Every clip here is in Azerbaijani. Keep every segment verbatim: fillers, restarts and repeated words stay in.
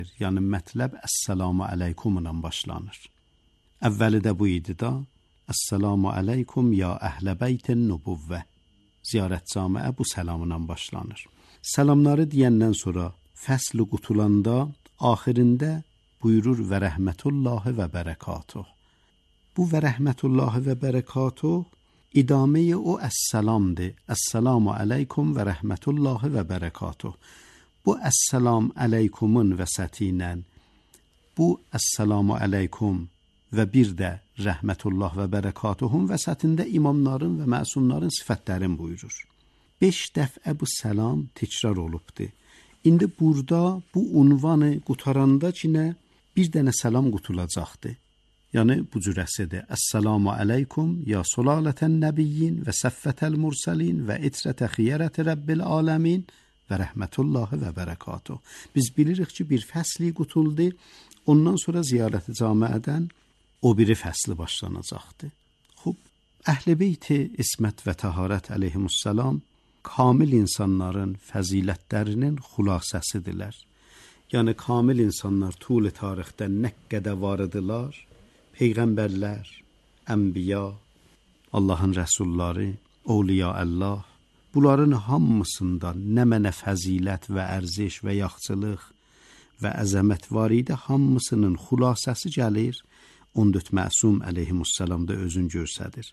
Yəni mətləb Əssəlamu əleykumla başlanır. Əvvəli də bu idi da, Əssəlamu əleykum ya əhlə beytin nubuvvə. Ziyarət camiə bu səlamla başlanır. Səlamları deyəndən sonra fəsl qutulanda axirində buyurur və rəhmətullahi və bərəkatuh. Bu və rəhmətullahi və bərəkatuh idamə-i o əssalamdır. Əssəlamu əleykum və rəhmətullahi və bərəkatuh. Bu əssalam əleykumun vəsətinə, bu əssəlamu əleykum və bir də rəhmətullah və bərəkatuhun vəsətində imamların və məsumların sifətlərin buyurur. Beş dəfə bu səlam təkrar olubdur. İndi burada bu unvanı qutaranda ki, bir dənə səlam qutulacaqdır. Yəni bu cürəsidir. Əssəlamu əleykum ya sulalətən nəbiyyin və səffətəl mursəlin və itrətə xiyərəti rəbbil aləmin və rəhmətullahi və bərəkatuh. Biz bilirik ki, bir fəsli qutuldu, ondan sonra ziyarət-i camiədən o biri fəsli başlanacaqdır. Xub, Əhl-i Beyt-i İsmət və Təharət əleyhimussalam kamil insanların fəzilətlərinin xülasəsidirlər. Yəni kamil insanlar tul tarixdə nə qədər var idilər? Peyğəmbərlər, ənbiya, Allahın rəsulları, Awliya Allah, bunların hamısında nə mənə fəzilət və ərziş və yaxçılıq və əzəmət var idi, hamısının xülasəsi gəlir, on dörd məsum əleyhimussalamda özün görsədir.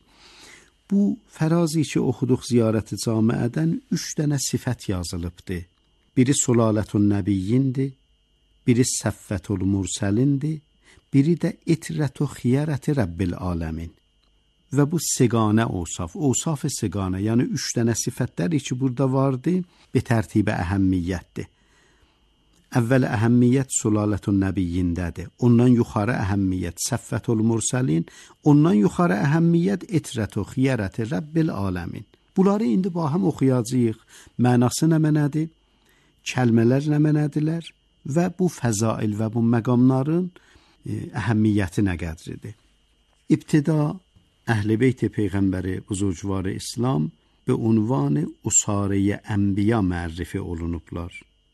Bu fərazi ki, oxuduq ziyarət-i camiədən üç dənə sifət yazılıbdır. Biri sulalətun nəbiyyindir, biri səffətul mursəlindir, biri də itrət-u xiyərəti rəbbil aləmin. Və bu seganə osaf, osaf seganə, yəni üç dənə sifətləri ki, burada vardı, bir tərtibə əhəmmiyyətdir. Əvvəl əhəmmiyyət sulalətun nəbiyyindədir, ondan yuxarı əhəmmiyyət səffətul mursəlin, ondan yuxarı əhəmmiyyət itrət-u xiyərəti rəbbil aləmin. Bunları indi bahəm oxuyacağıq, mənası nə mənədir, kəlmələr nə mənədirlər və bu fəzail və bu məqamların əhəmmiyyəti nə qədridir. İbtida Əhl-i Beyt-i Peyğəmbəri buzurgvarı İslam به عنوان اساره انبیا معرفی olunublar.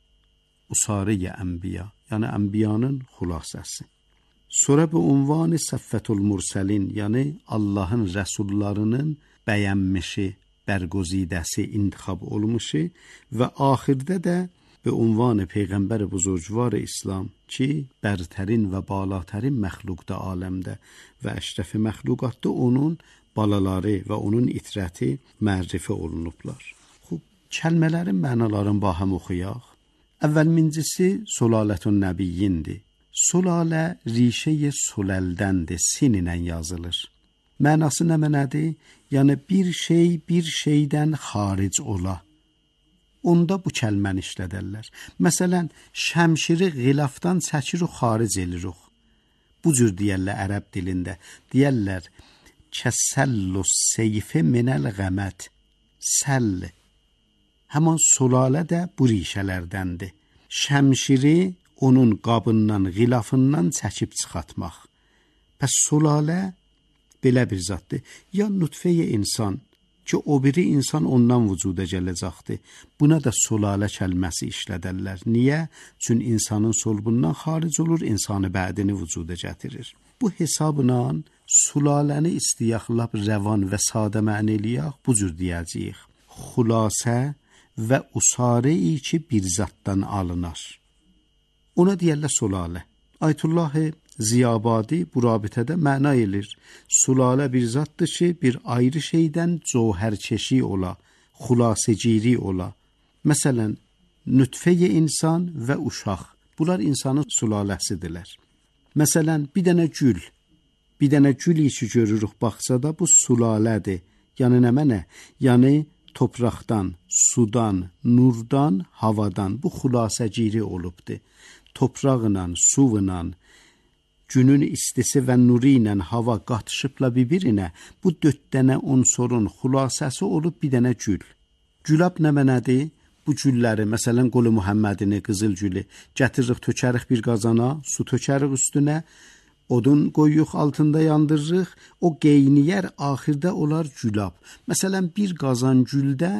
Usare enbiya, yani enbiyanın xulasəsi. Sonra bu ünvanı Səffətul Murselin, yani Allahın rəsullarının bəyənmişi, bərgozidəsi, intixab olmuşu və axirdə də bu ünvanı Peyğəmbər buzurgvar İslam ki, bərtərin və balatərin məxluqda aləmdə və əşrəfi məxluqatda onun balaları və onun itrəti mərrifi olunublar. Xub, kəlmələrin mənaların bahəm oxuyaq. Əvvəlmincisi Sulalətun Nəbiyyindir. Sulalə rişəyə suləldəndir, sin ilə yazılır. Mənası nə mənədir? Yəni bir şey bir şeydən xaric ola. Onda bu kəlməni işlədərlər. Məsələn, şəmşiri qilafdan çəkirik, xaric elirik. Bu cür deyərlər ərəb dilində. Deyərlər, kəsəllus seyfi minəl qəmət. Səll. Həman sulalə də bu rişələrdəndir. Şəmşiri onun qabından, qilafından çəkib çıxartmaq. Pəs sulalə belə bir zaddır. Ya nutfəyə insan ki, o biri insan ondan vücuda gələcəkdir. Buna da sulalə kəlməsi işlədərlər. Niyə? Çün insanın solbundan xaric olur, insanı bədini vücuda gətirir. Bu hesabla sulaləni istiyaqlab rəvan və sadə məni eləyək, bu cür deyəcəyik. Xülasə və usare-i ki, bir zatdan alınar. Ona deyərlər sulalə. Ayətullah Ziyabadi bu rabitədə məna elir. Sulalə bir zatdır ki, bir ayrı şeydən cöhərçeşi ola, xülasəciri ola. Məsələn, nütfə-i insan və uşaq. Bunlar insanın sulaləsidirlər. Məsələn, bir dənə gül, bir dənə gül içi görürük baxsada, bu sulalədir. Yəni nə mənə? Yəni topraqdan, sudan, nurdan, havadan bu xülasəciri olubdur. Topraqla, suvla, günün istisi və nuru ilə hava qatışıbla bir-birinə bu dörd dənə unsurun xülasəsi olub bir dənə gül. Gülab nə mənədir? Bu gülləri, məsələn, Qolu Muhammədini, qızıl gülü gətiririk, tökərik bir qazana, su tökərik üstünə, odun qoyuq altında yandırırıq, o qeyniyər, axirdə olar gülab. Məsələn, bir qazan güldən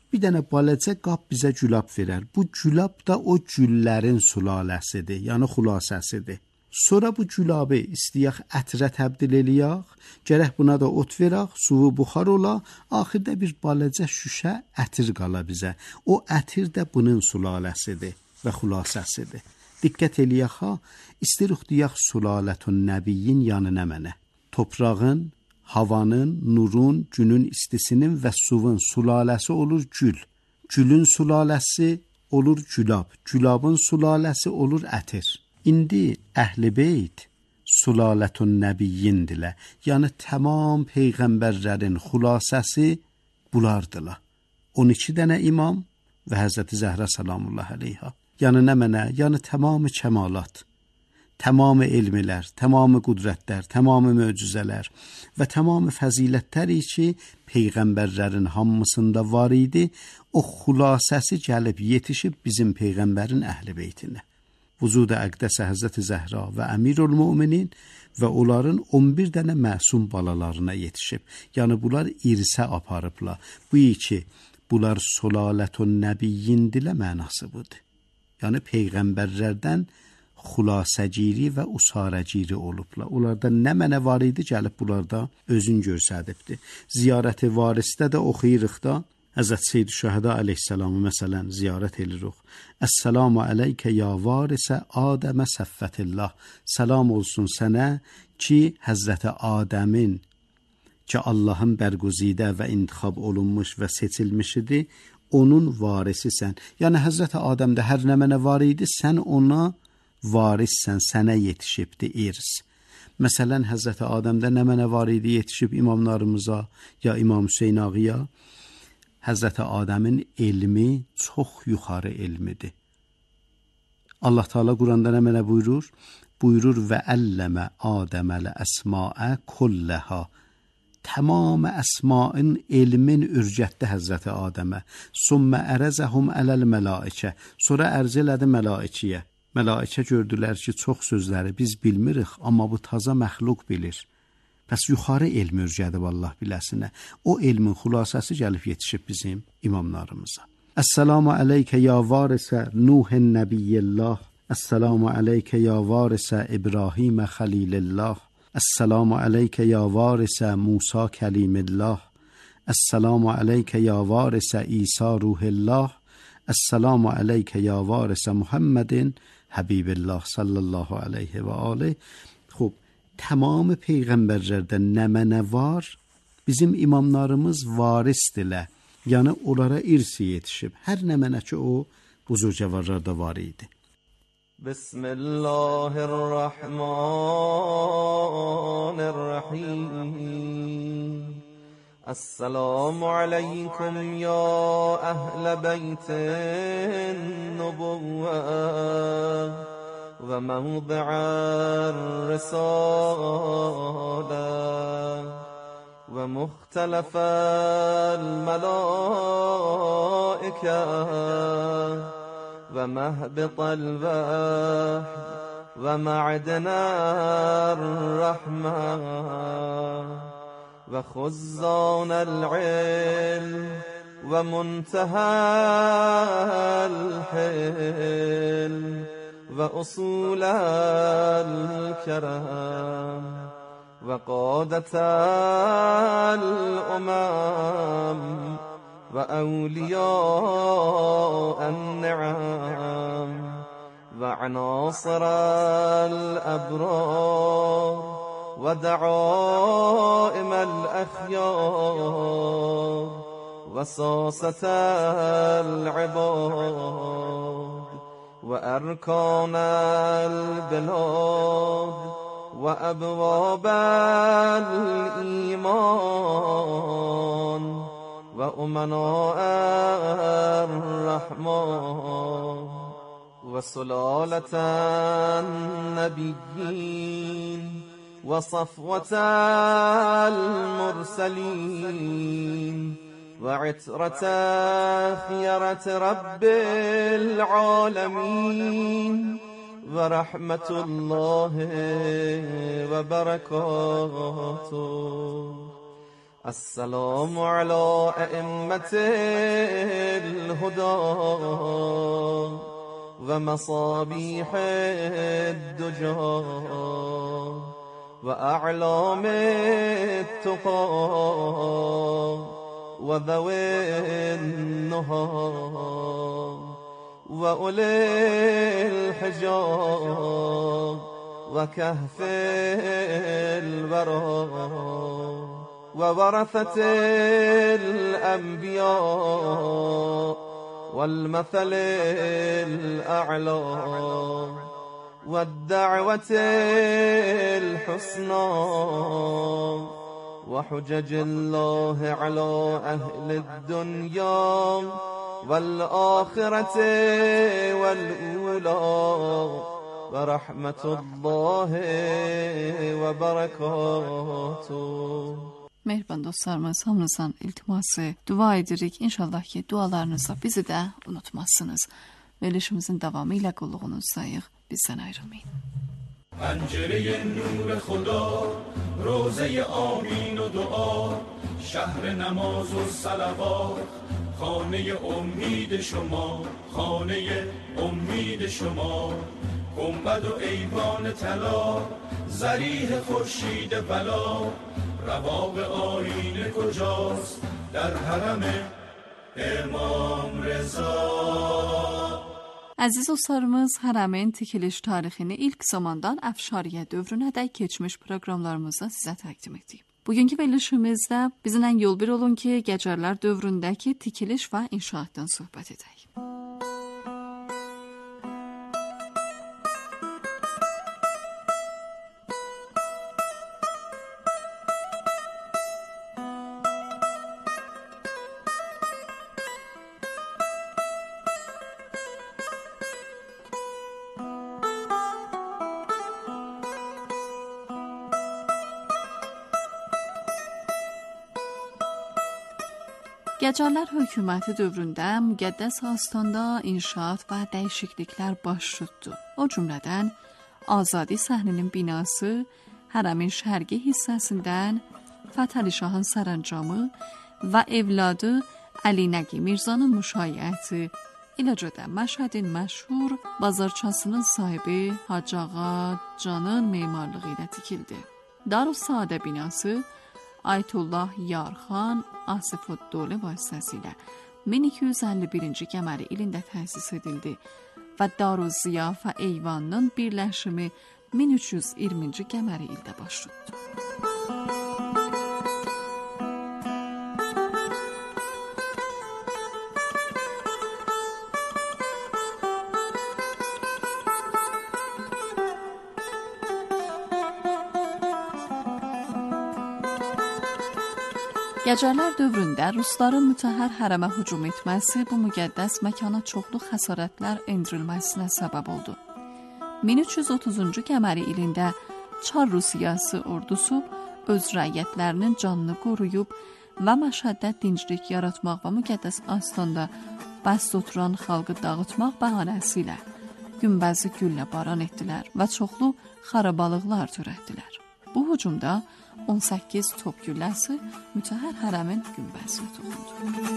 bir dənə balaca qab bizə gülab verər. Bu gülab da o güllərin sülaləsidir, yəni xülasəsidir. Sonra bu gülabı istəyək ətrə təbdil eləyək, gərək buna da ot verək, suvu buxar ola, axırda bir balaca şüşə ətir qala bizə. O ətir də bunun sülaləsidir və xülasəsidir. Diqqət eləyək ha, istəyirik deyək sülalətun nəbiyyin yanı nə mənə? Toprağın, havanın, nurun, günün istisinin və suvun sülaləsi olur gül. Gülün sülaləsi olur gülab. Gülabın sülaləsi olur ətir. İndi əhl-i beyt sülalətun nəbiyyindilə. Yəni tamam peyğəmbərlərin xülasəsi bulardılar. on iki dənə imam və Həzrəti Zəhra salamullah əleyha. Yəni nə mənə? Yəni tamamı kəmalat, tamamı elmilər, tamamı qudrətlər, tamamı möcüzələr və tamamı fəzilətlər ki, peyğəmbərlərin hamısında var idi. O xülasəsi gəlib yetişib bizim peyğəmbərin əhl-i beytinə. Vücud-i əqdəsə Həzrəti Zəhra və Əmirül-Müminin və onların on bir dənə məsum balalarına yetişib. Yəni bunlar irsə aparıblar. Bu ki, bunlar sülalətun nəbiyyindilə mənası budur. Yəni peyğəmbərlərdən xülasəciri və usarəciri olublar. Onlarda nə mənə var idi, gəlib bunlarda özün görsədibdi. Ziyarəti varisdə də oxuyuruq da, Həzrət Seyyid Şəhədə əleyhissalamı məsələn ziyarət edirik. Əssalamu əleykə ya varisə Adəmə səffətillah. Salam olsun sənə ki, Həzrəti Adəmin ki, Allahın bərguzidə və intixab olunmuş və seçilmiş idi, onun varisisən. Yəni Həzrəti Adəmdə hər nə mənə var idi, sən ona varissən, sənə yetişibdi irs. Məsələn, Həzrəti Adəmdə nə mənə var idi, yetişib imamlarımıza ya İmam Hüseyin ağıya, Həzrəti Adəmin elmi çox yuxarı elmidir. Allah Teala Quranda nə mənə buyurur? Buyurur və əlləmə Adəmələ əsmaə kulləhə. Tamam əsmaın elmin ürgətdi Həzrəti Adəmə. Sümmə ərəzəhum ələl mələikə. Sonra ərz elədi məlaikiyə. Mələikə gördülər ki, çox sözləri biz bilmirik, amma bu taza məxluq bilir. Bəs yuxarı elm ürgədib Allah biləsinə. O elmin xülasəsi gəlib yetişib bizim imamlarımıza. Əssalamu əleykə ya varisə Nuhin nəbiyyillah. Əssalamu əleykə ya varisə İbrahimə xəlilillah. Əssalamu əleykə ya varisə Musa kəlimillah. Əssalamu əleykə ya varisə İsa ruhillah. Əssalamu əleykə ya varisə Muhammedin Həbibillah sallallahu aleyhi və aleyh. Xub, tamamı peyğəmbərlərdən nə mənə var? Bizim imamlarımız varisdilər. Yəni onlara irsi yetişib. Hər nə mənə ki o buzurcavarlarda var idi. Bismillahirrahmanirrahim. Esselamu aleykum ya ehl beytin nubuvve ve mevdi'ar risale ve muhtelefel melaike ve mehbitel vahd ve ma'dener rahman ve khuzzanel ilm ve muntehel hilm ve usulel kerem ve qadatel umam ve evliyâ'en ni'am ve anasirel ebrar ودعائم الأخيار وساسة العباد وأركان البلاد وأبواب الإيمان وأمناء الرحمن وسلالة النبيين وصفوة المرسلين وعترة خيرة رب العالمين ورحمة الله وبركاته السلام على ائمة الهدى و مصابيح الدجى و اعلام التقى و ذوي النهى و اولي الحجى و كهف الورى وورثة الأنبياء والمثل الأعلى والدعوة الحسنى وحجج الله على أهل الدنيا والآخرة والأولى ورحمة الله وبركاته. Mehriban dostlarımız, hamınızdan iltiması dua edirik. İnşallah ki dualarınızla bizi də unutmazsınız. Verilişimizin davamı ilə qulluğunuzdayıq. Bizdən ayrılmayın. پنجره نور خدا روزه آمین و دعا شهر نماز و صلوات خانه امید شما خانه امید شما گنبد و ایوان طلا ضریح خورشید بلا رواق آیینه کجاست در حرم امام رضا. Əziz dostlarımız, hərəmin tikiliş tarixini ilk zamandan Əfşariyyə dövrünədək keçmiş proqramlarımızda sizə təqdim etdik. Bugünkü verilişimizdə bizimlə yol bir olun ki, Gəcərlər dövründəki tikiliş və inşaatdan söhbət edək. Gəcərlər hökuməti dövründə müqəddəs Astanda inşaat və dəyişikliklər baş tutdu. O cümlədən Azadi səhninin binası, hərəmin şərqi hissəsindən Fətəli Şahın sərəncamı və evladı Əli Nəqi Mirzanın müşayiəti, eləcə də Məşhədin məşhur bazarçasının sahibi Hacı Ağa Canın memarlığı ilə tikildi. Darüssaadə binası Aytullah Yarxan Asifəddövlə vasitəsilə min iki yüz əlli birinci qəməri ilində təsis edildi və Darüzziyafə eyvanının birləşimi min üç yüz iyirminci qəməri ildə baş tutdu. Gəcərlər dövründə Rusların mütəhhər hərəmə hücum etməsi bu müqəddəs məkana çoxlu xəsarətlər endirilməsinə səbəb oldu. min üç yüz otuzuncu qəməri ilində Çar Rusiyası ordusu öz rəiyyətlərinin canını qoruyub və Məşhəddə dinclik yaratmaq və müqəddəs Astanda bəst oturan xalqı dağıtmaq bəhanəsi ilə günbəzi güllə baran etdilər və çoxlu xarabalıqlar törətdilər. Bu hücumda on səkkiz top gülləsi mütəhhər hərəmin günbəzinə toxundu.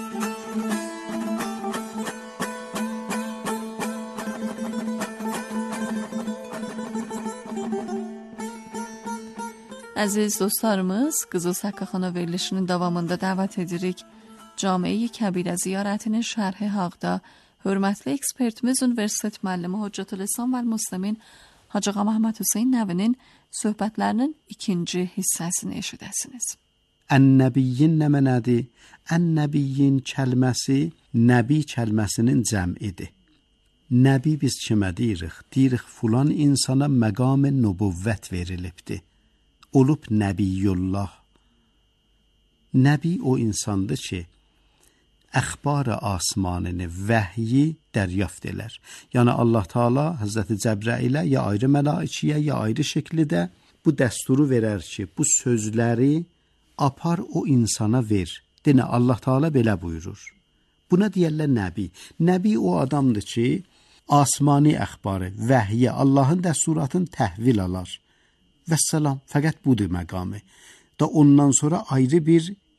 Əziz dostlarımız, Qızıl Səqqaxana verilişinin davamında dəvət edirik. Camiə-i Kəbirə ziyarətinin şərhi haqda hörmətli ekspertimiz Universitet müəllimi Hüccətül-İslam və Müslimin Hacı Ağa Məhəmməd Hüseyn Nəvinin söhbətlərinin ikinci hissəsini eşidəsiniz. Ən-Nəbiyyin nə mənədir? Ən-Nəbiyyin kəlməsi Nəbi kəlməsinin cəmidir. Nəbi biz kimə deyirik? Deyirik filan insana məqam nübüvvət verilibdir. Olub Nəbiyullah. Nəbi o insandır ki, əxbar-ı asmanını, vəhyi dəryaft elər. Yəni Allah Taala Həzrəti Cəbrailə ya ayrı məlaikiyə, ya ayrı şəkildə bu dəsturu verər ki, bu sözləri apar o insana ver. Denə Allah Taala belə buyurur. Buna deyərlər Nəbi. Nəbi o adamdır ki, asmani əxbarı, vəhyi, Allahın dəsturatını təhvil alar. Vəssalam, fəqət budur məqamı. Da ondan sonra ayrı bir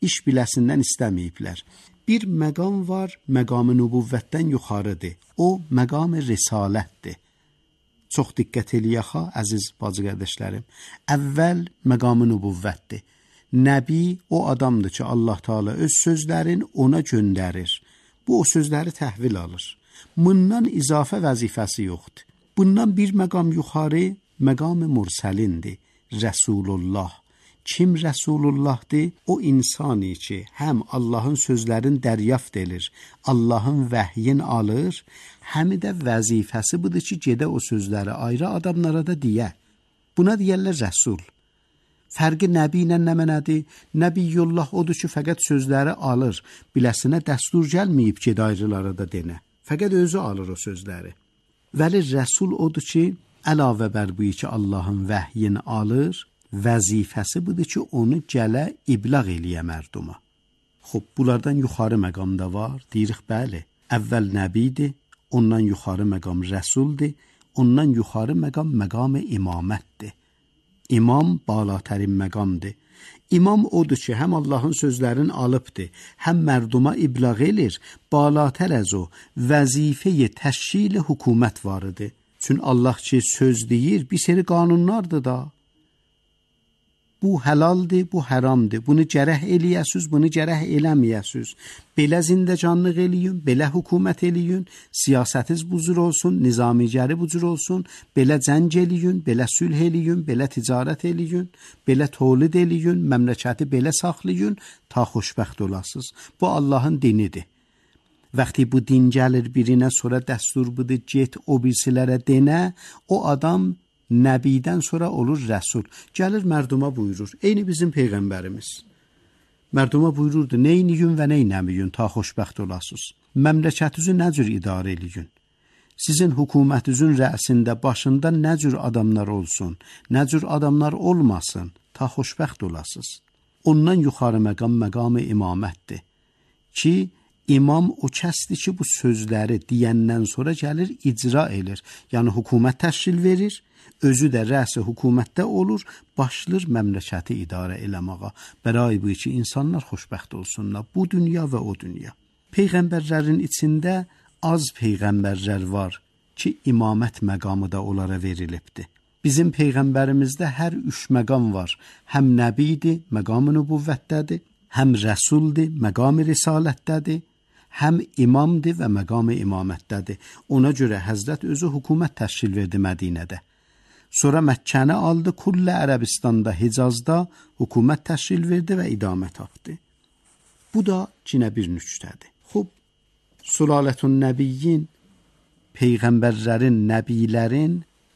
iş biləsindən istəməyiblər. Bir məqam var, məqam-ı nübüvvətdən yuxarıdır. O, məqam-ı risalətdir. Çox diqqət eləyək ha, əziz bacı qardaşlarım. Əvvəl məqam-ı nübüvvətdir. Nəbi o adamdır ki, Allah Teala öz sözlərin ona göndərir. Bu, o sözləri təhvil alır. Bundan izafə vəzifəsi yoxdur. Bundan bir məqam yuxarı, məqam-ı mürsəlindir. Rəsulullah. Kim Rəsulullahdır? O insani ki, həm Allahın sözlərin dəryaft edir, Allahın vəhyin alır, həm də vəzifəsi budur ki, gedə o sözləri ayrı adamlara da deyə. Buna deyərlər Rəsul. Fərqi Nəbi ilə nə mənədir? Nəbiyyullah odur ki, fəqət sözləri alır, biləsinə dəstur gəlməyib gedə ayrılara da denə. Fəqət özü alır o sözləri. Vəli Rəsul odur ki, əlavə bər bu ki, Allahın vəhyin alır, vəzifəsi budur ki, onu gələ iblağ eləyə mərduma. Xub, bunlardan yuxarı məqamda var, deyirik bəli. Əvvəl Nəbidir, ondan yuxarı məqam Rəsuldir, ondan yuxarı məqam məqam imamətdir. İmam balatərin məqamdır. İmam odur ki, həm Allahın sözlərini alıbdır, həm mərduma iblağ elir, balatər əz o, vəzifəyi təşkil hökumət varıdır. Çün Allah ki, söz deyir, bir seri qanunlardır da. Bu həlaldir, bu haramdır. Bunu cərəh eləyəsiz, bunu cərəh eləməyəsiz. Belə zindəcanlıq eləyin, belə hökumət eləyin, siyasətiz bu cür olsun, nizamicəri bu cür olsun, belə cəng eləyin, belə sülh eləyin, belə ticarət eləyin, belə tolid eləyin, məmləkəti belə saxlayın, ta xoşbəxt olasınız. Bu Allahın dinidir. Vəqti bu din gəlir birinə, sonra dəstur budur, get o birisilərə denə, o adam Nəbidən sonra olur Rəsul. Gəlir mərduma buyurur. Eyni bizim Peyğəmbərimiz. Mərduma buyururdu, neyniyün və neynəmiyün, ta xoşbəxt olasınız. Məmləkətinizi nə cür idarə eləyin? Sizin hökumətinizin rəsində, başında nə cür adamlar olsun, nə cür adamlar olmasın, ta xoşbəxt olasınız. Ondan yuxarı məqam məqam-ı imamətdir. Ki, İmam o kəsdir ki, bu sözləri deyəndən sonra gəlir, icra edir. Yəni, hökumət təşkil verir, özü də rəs-i hökumətdə olur, başlayır məmləkəti idarə eləməyə. Bəray bu ki, insanlar xoşbəxt olsunlar, bu dünya və o dünya. Peyğəmbərlərin içində az peyğəmbərlər var ki, imamət məqamı da onlara verilibdir. Bizim Peyğəmbərimizdə hər üç məqam var. Həm Nəbidir, məqam-ı nübüvvətdədir, həm Rəsuldir, məqam-ı risalətdədir, həm imamdır və məqam-ı imamətdədir. Ona görə Həzrət özü hökumət təşkil verdi Mədinədə. Sonra Məkkəni aldı, Kullə Ərəbistanda, Hicazda hökumət təşkil verdi və idamə tapdı. Bu da cinə bir nüktədir. Xub, Sulalətun Nəbiyyin, Peyğəmbərlərin, Nəbilərin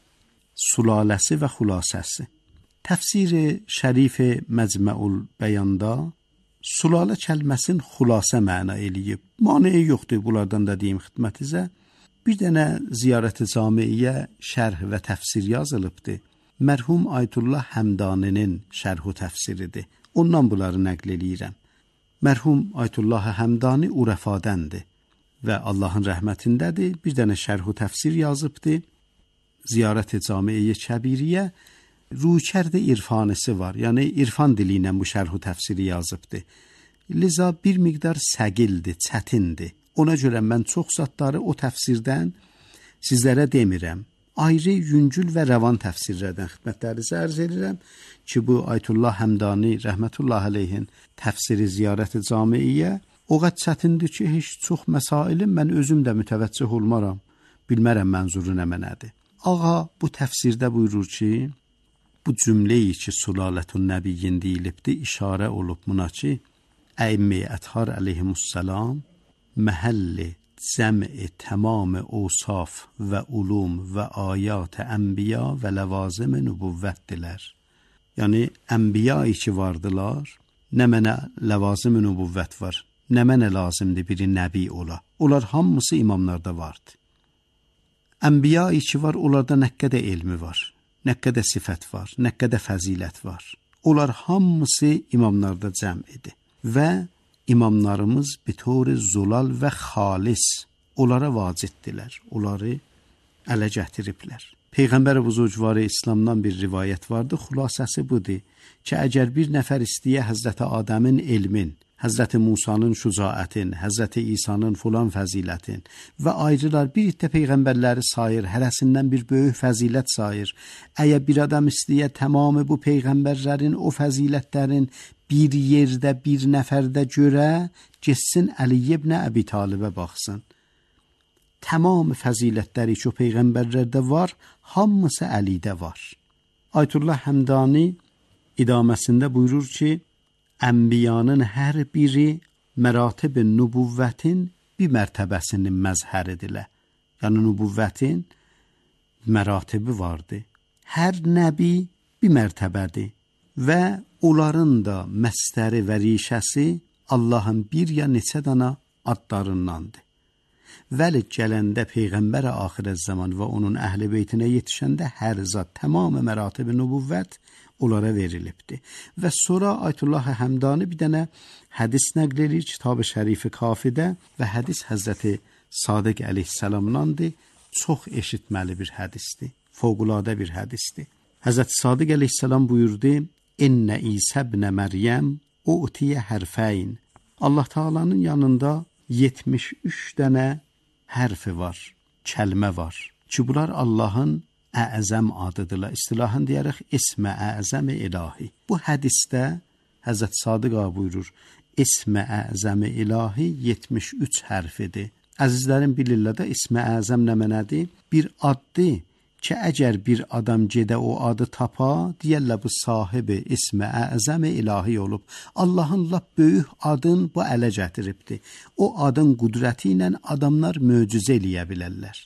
sulaləsi və xülasəsi. Təfsiri Şərifi Məcməul Bəyanda sulalə kəlməsinin xülasə məna eləyib. Maneyi yoxdur, bunlardan da deyim xidmətinizə. Bir dənə Ziyarət-i Camiyə şərh və təfsir yazılıbdır. Mərhum Ayətullah Həmdaninin şərh-u təfsiridir. Ondan bunları nəql eləyirəm. Mərhum Ayətullah Həmdani Urəfadəndir və Allahın rəhmətindədir. Bir dənə şərh-u təfsir yazıbdır. Ziyarət-i Camiyə Kəbiriyyə Rüçərdə irfanisi var. Yəni irfan dili ilə bu şərh-u təfsiri yazıbdır. Liza bir miqdar səgildir, çətindir. Ona görə mən çox zatları o təfsirdən sizlərə demirəm. Ayrı, yüngül və rəvan təfsirlərdən xidmətlərinizə ərz edirəm ki, bu Ayətullah Həmdani rəhmətullah əleyhin təfsiri Ziyarət-i Camiyə o qədər çətindir ki, heç çox məsailim mən özüm də mütəvəccüh olmaram. Bilmərəm mənzuru nə mənədir. Ağa bu təfsirdə buyurur ki, bu cümləyi ki, Sulalətun Nəbiyyin deyilibdir, işarə olub buna ki, Əimmi Ətxar əleyhimussalam məhəlli cəmi tamam awsaf və ulum və ayat ənbiya və ləvazim nübüvvətdilər. Yəni, ənbiyayı ki vardılar, nə mənə ləvazim nübüvvət var, nə mənə lazımdır biri nəbi ola. Onlar hamısı imamlarda vardı. Ənbiyayı ki var, onlarda nə qədər elmi var, nə qədər sifət var, nə qədər fəzilət var. Onlar hamısı imamlarda cəm idi. Və imamlarımız bitori zulal və xalis onlara vacibdirlər, onları ələ gətiriblər. Peyğəmbər buzurgvarı İslamdan bir rivayət vardı. Xülasəsi budur ki, əgər bir nəfər istəyə Həzrəti Adəmin elmin, Həzrəti Musanın şücaətin, Həzrəti İsa'nın fulan fəzilətin və ayrılar bir iddə peyğəmbərləri sayır, hərəsindən bir böyük fəzilət sayır. Əgər bir adam istəyə tamamı bu peyğəmbərlərin o fəzilətlərin bir yerdə, bir nəfərdə görə, getsin Əli ibn Əbi Talibə baxsın. Tamam fəzilətləri ki, o peyğəmbərlərdə var, hamısı Əlidə var. Ayətullah Həmdani idaməsində buyurur ki, Ənbiyanın hər biri məratib nübüvvətin bir mərtəbəsinin məzhəridirlər. Yəni nübüvvətin məratibi vardır. Hər nəbi bir mərtəbədir və onların da məstəri və rişəsi Allahın bir ya neçə dana adlarındandır. Vəli gələndə Peyğəmbər axirə zaman və onun əhl-i beytinə yetişəndə hər zat tamamı məratib nübüvvət onlara verilibdir. Və sonra Ayətullah Həmdani bir dənə hədis nəql edir Kitab-ı Şərifi Kafidə və hədis Həzrəti Sadiq əleyhissalamdandır. Çox eşitməli bir hədisdir. Fövqəladə bir hədisdir. Həzrəti Sadiq əleyhissalam buyurdu: "İnnə İsə ibn Məryəm utiyə hərfəyn." Allah Taala'nın yanında yetmiş üç dənə hərfi var, kəlmə var ki, bunlar Allahın əzəm adıdırlar. İstilahən deyərək ismə əzəm ilahi. Bu hədisdə Həzrət Sadiq ağa buyurur, ismə əzəm ilahi yetmiş üç hərfidir. Əzizlərim bilirlər də ismə əzəm nə mənədir? Bir addır ki, əgər bir adam gedə o adı tapa, deyərlər bu sahibi ismə əzəm ilahi olub. Allahın lap böyük adın bu ələ gətiribdir. O adın qüdrəti ilə adamlar möcüzə eləyə bilərlər.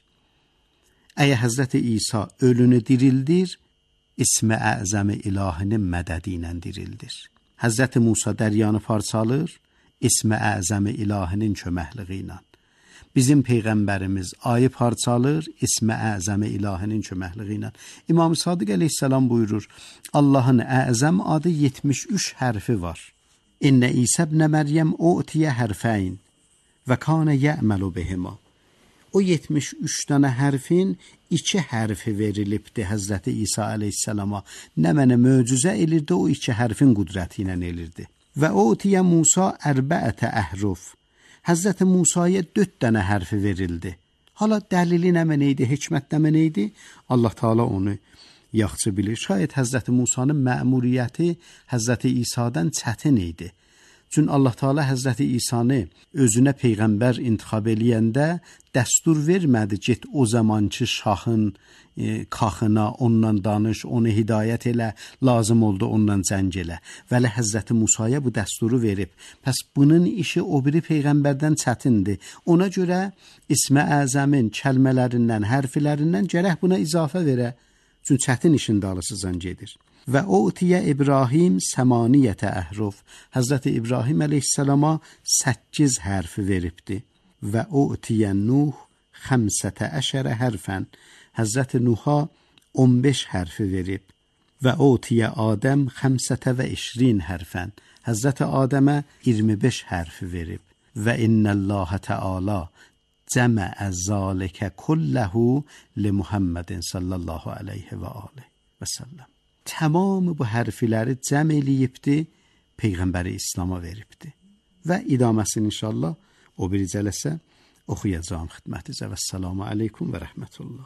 Əgər Həzrəti İsa ölünü dirildir, ismi əzəmi ilahinin mədədi ilə dirildir. Həzrəti Musa dəryanı parçalır, ismi əzəmi ilahinin köməkliyi ilə. Bizim Peyğəmbərimiz ayı parçalır, ismi əzəmi ilahinin köməkliyi ilə. İmam Sadiq əleyhissalam buyurur, Allahın əzəm adı yetmiş üç hərfi var. İnnə İsə ibn Məryəm utiyə hərfəyn və kanə yə'məlu bihima. O yetmiş üç dənə hərfin iki hərfi verilibdi Həzrəti İsa əleyhissalama. Nə mənə möcüzə elirdi, o iki hərfin qüdrəti ilə elirdi. Və utiyə Musa ərbəətə əhruf. Həzrəti Musaya dörd dənə hərfi verildi. Hala dəlili nə mənə idi, hikmət nə mənə idi? Allah Taala onu yaxşı bilir. Şayət Həzrəti Musanın məmuriyyəti Həzrəti İsa'dan çətin idi. Çünki Allah Taala Həzrəti İsa'nı özünə peyğəmbər intixab eləyəndə dəstur vermədi, get o zamanki şahın e, kaxına onunla danış, onu hidayət elə, lazım oldu onunla cəng elə. Vəli Həzrəti Musaya bu dəsturu verib. Pəs bunun işi o biri peyğəmbərdən çətindir. Ona görə ismi əzəmin kəlmələrindən, hərflərindən gərək buna izafə verə. Çünki çətin işin dalısızdan gedir. Və utiyə İbrahim səmaniyyətə əhruf. Həzrəti İbrahim əleyhissalama səkkiz hərfi veribdi. Və utiyə Nuh xəmsətə əşərə hərfən. Həzrəti Nuh'a on beş hərfi verib. Və utiyə Adəm xəmsətə və işrin hərfən. Həzrəti Adəmə iyirmi beş hərfi verib. Və innəlləhə təala cəməə zəlikə kulləhu li Muhammedin sallallahu aleyhi və aleyhi və səlləm. Tamam bu hərfləri cəm eləyibdi, Peyğəmbəri İslam'a veribdi. Və idaməsini inşallah o bir cələsə oxuyacağım xidmətinizə. Vəssalamu aleykum və rəhmətullah.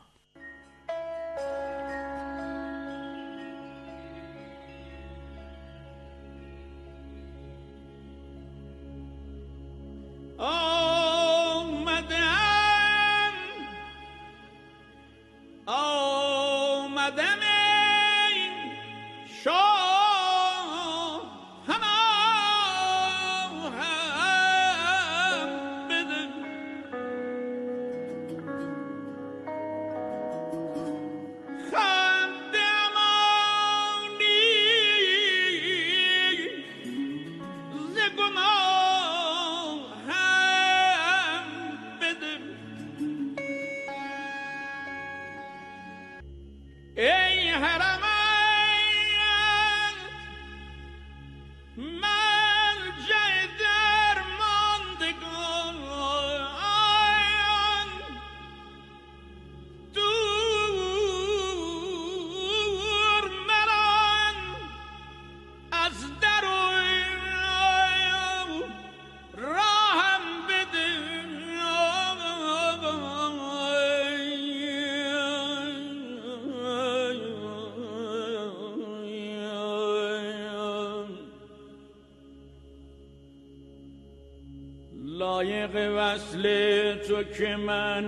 لایق وصل تو که من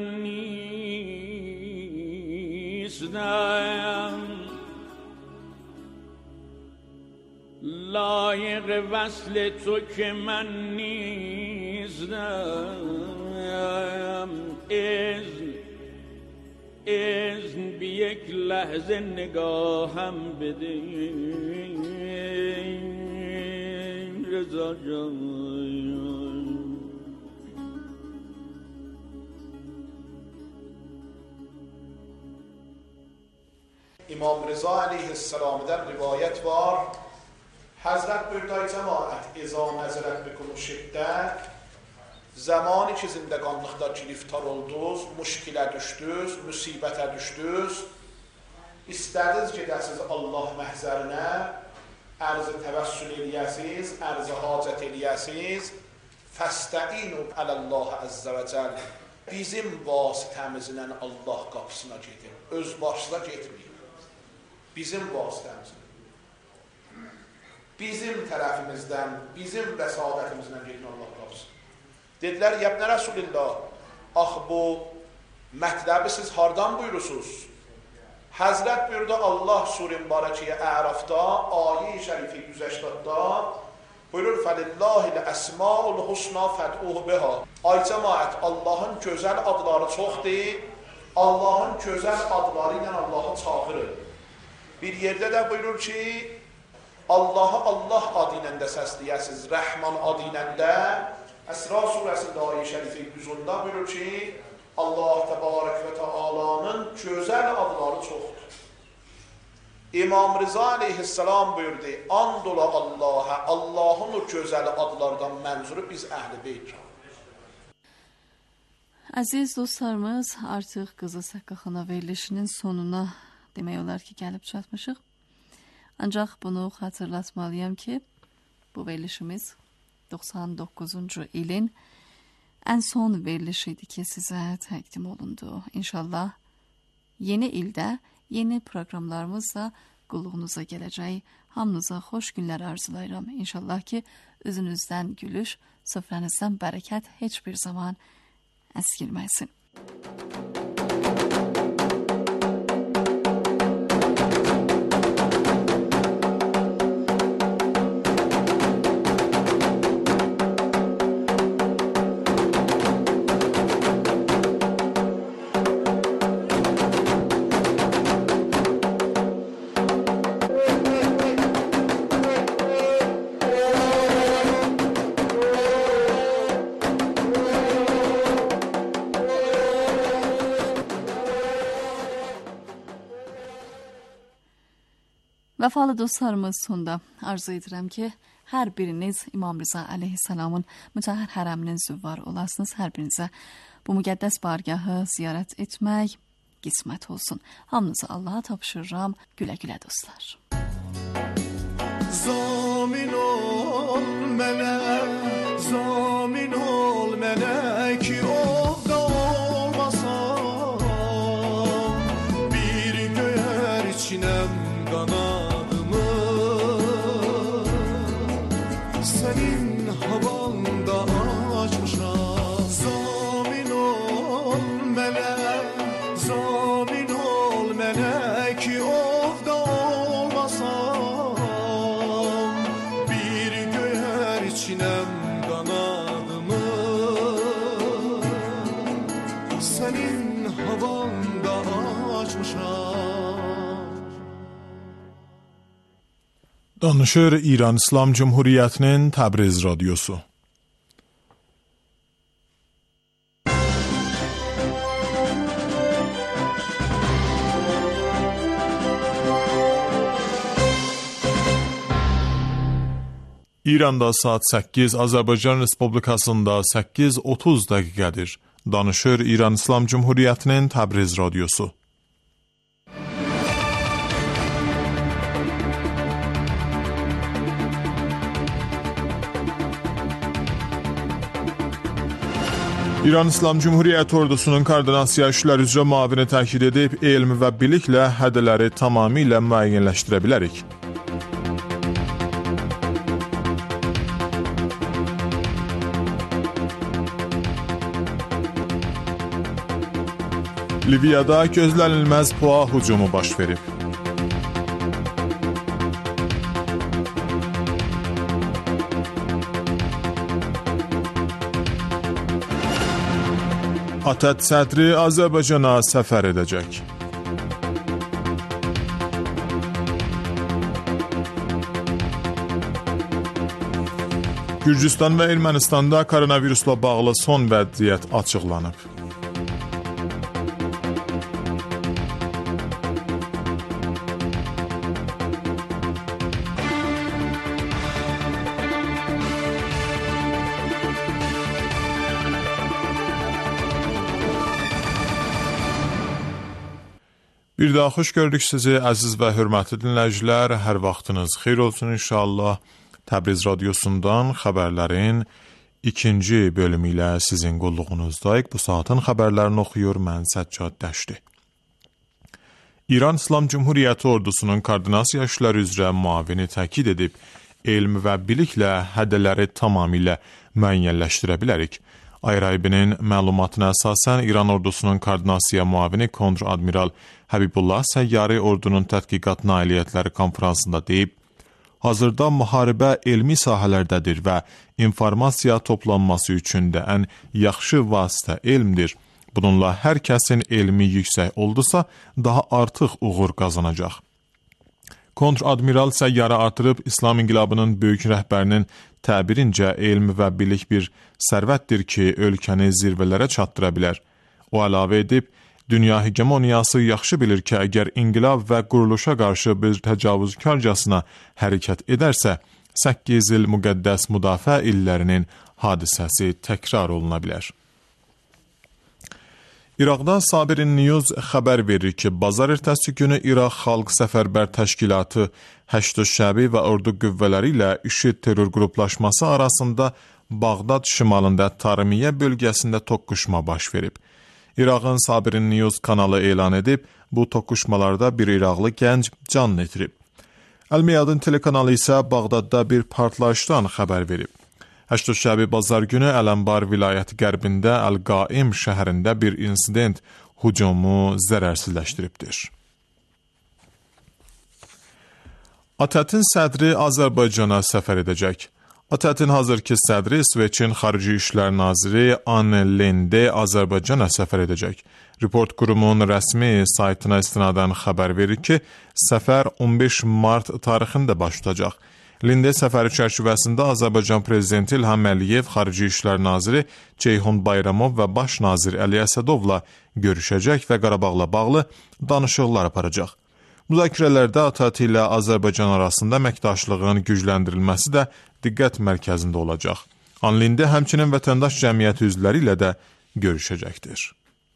نیستم، لایق وصل تو که من نیستم، اذن اذن بی یک لحظه نگاهم بده رضا جان. امام رضا علیه السلام در روایت var حضرت بردای cemaat اذا نزلت بكم شدت zamani ki zindəqanlıqda giriftar oldunuz, müşkilə düşdünüz, müsibətə düşdünüz, istədiniz gedəsiniz Allah məhzərinə, ərz-i təvəssül eləyəsiniz, ərz-i hacət eləyəsiniz, fəstəinu ələlləh əzzə və cəl. Bizim vasitəmizlə Allah qapısına gedin, öz başına getməyin. Bizim vasitəmizlə. Bizim tərəfimizdən, bizim vəsadətimizlə gedin Allah qapısına. Dedilər, yəbnə Rəsulillah, ax bu mətləbi siz hardan buyurursunuz? Həzrət buyurdu Allah Sur-i Mübarəkiyə Ərafda, ayə-i şərifi yüz səkkizdə buyurur, fəlillahil əsmaul husna fəd'uhu biha. Ay cəmaət, Allahın gözəl adları çoxdur, Allahın gözəl adları ilə Allahı çağırır. Bir yerdə də buyurur ki, Allahı Allah adı ilə də səsləyəsiniz, Rəhman adı ilə də. Əsra surəsində ayə-i şərifi yüz onda buyurur ki, Allah təbarək və təalanın gözəl adları çoxdur. İmam Rıza aleyhisselam buyurdu, and ola Allah'a, Allah'ın o gözəl adlardan mənzuru biz əhl-i beyt. Əziz dostlarımız, artıq Qızıl Səqqaxana verilişinin sonuna demək olar ki, gəlib çatmışıq. Ancaq bunu xatırlatmalıyam ki, bu verilişimiz doxsan doqquzuncu ilin ən son verilişiydi ki, sizə təqdim olundu. İnşallah yeni ildə yeni proqramlarımızla qulluğunuza gələcək. Hamınıza xoş günlər arzulayıram. İnşallah ki, üzünüzdən gülüş, süfrənizdən bərəkət heç bir zaman əskilməsin. Vəfalı dostlarımız, sonda arzu edirəm ki, hər biriniz İmam Rıza əleyhissalamın mütəhhər hərəminin züvvar olasınız. Hər birinizə bu müqəddəs bargahı ziyarət etmək qismət olsun. Hamınızı Allaha tapşırıram. Gülə-gülə dostlar. Zamin ol mənə, zamin ol mənə ki ovda olmasam, bir göyər içinəm qanadımı, sənin havanda açmışam. Zamin ol mənə, zamin ol mənə ki ovda olmasam, bir göyər içinəm qanadımı, sənin havanda açmışam. Danışır İran İslam Cumhuriyetinin Təbriz Radyosu. İranda saat səkkiz, Azərbaycan Respublikasında səkkiz otuz dəqiqədir. Danışır İran İslam Cumhuriyetinin Təbriz Radyosu. İran İslam Cumhuriyyəti ordusunun koordinasiya işləri üzrə müavini təkid edib, elm və biliklə hədələri tamamilə müəyyənləşdirə bilərik. Liviyada gözlənilməz PUA hücumu baş verib. ATƏT sədri Azərbaycana səfər edəcək. Gürcüstan və Ermənistanda koronavirusla bağlı son vəziyyət açıqlanıb. Bir daha xoş gördük sizi, əziz və hörmətli dinləyicilər. Hər vaxtınız xeyir olsun inşallah. Təbriz radiosundan xəbərlərin ikinci bölümü ilə sizin qulluğunuzdayıq. Bu saatin xəbərlərini oxuyur mən Səccad Dəşti. İran İslam Cümhuriyyəti ordusunun koordinasiya işləri üzrə müavini təkid edib, elm və biliklə hədələri tamamilə müəyyənləşdirə bilərik. Ayrayibinin məlumatına əsasən İran ordusunun koordinasiya müavini kontr-admiral Həbibullah Səyyari ordunun tədqiqat nailiyyətləri konferansında deyib, hazırda müharibə elmi sahələrdədir və informasiya toplanması üçün də ən yaxşı vasitə elmdir. Bununla hər kəsin elmi yüksək oldusa, daha artıq uğur qazanacaq. Kontr-admiral Səyyarı artırıb, İslam İnqilabının böyük rəhbərinin təbirincə elm və bilik bir sərvətdir ki, ölkəni zirvələrə çatdıra bilər. O əlavə edib, dünya hegemoniyası yaxşı bilir ki, əgər inqilab və quruluşa qarşı bir təcavüzkarcasına hərəkət edərsə, səkkiz il müqəddəs müdafiə illərinin hadisəsi təkrar oluna bilər. İraqdan Sabirin News xəbər verir ki, bazar ertəsi günü İraq Xalq Səfərbər Təşkilatı Həşd Şəbi və ordu qüvvələri ilə IŞİD terror qruplaşması arasında Bağdad şimalında Tarmiyə bölgəsində toqquşma baş verib. İraqın Sabirin News kanalı elan edib, bu toqquşmalarda bir İraqlı gənc can itirib. Əl-Miyadın telekanalı isə Bağdadda bir partlayışdan xəbər verib. Həşd Şəbi bazar günü Ələmbar vilayəti qərbində Əl-Qaim şəhərində bir insident hücumu zərərsizləşdiribdir. ATƏT-in sədri Azərbaycana səfər edəcək. ATƏT-in hazırki sədri İsveçin Xarici İşlər Naziri Anne Linde Azərbaycana səfər edəcək. Report qurumunun rəsmi saytına istinadən xəbər verir ki, səfər on beş mart tarixində baş tutacaq. Linde səfəri çərçivəsində Azərbaycan Prezidenti İlham Əliyev, Xarici İşlər Naziri Ceyhun Bayramov və Baş Nazir Əli Əsədovla görüşəcək və Qarabağla bağlı danışıqlar aparacaq. Müzakirələrdə ATƏT ilə Azərbaycan arasında əməkdaşlığın gücləndirilməsi də diqqət mərkəzində olacaq. Anne Linde həmçinin vətəndaş cəmiyyəti üzvləri ilə də görüşəcəkdir.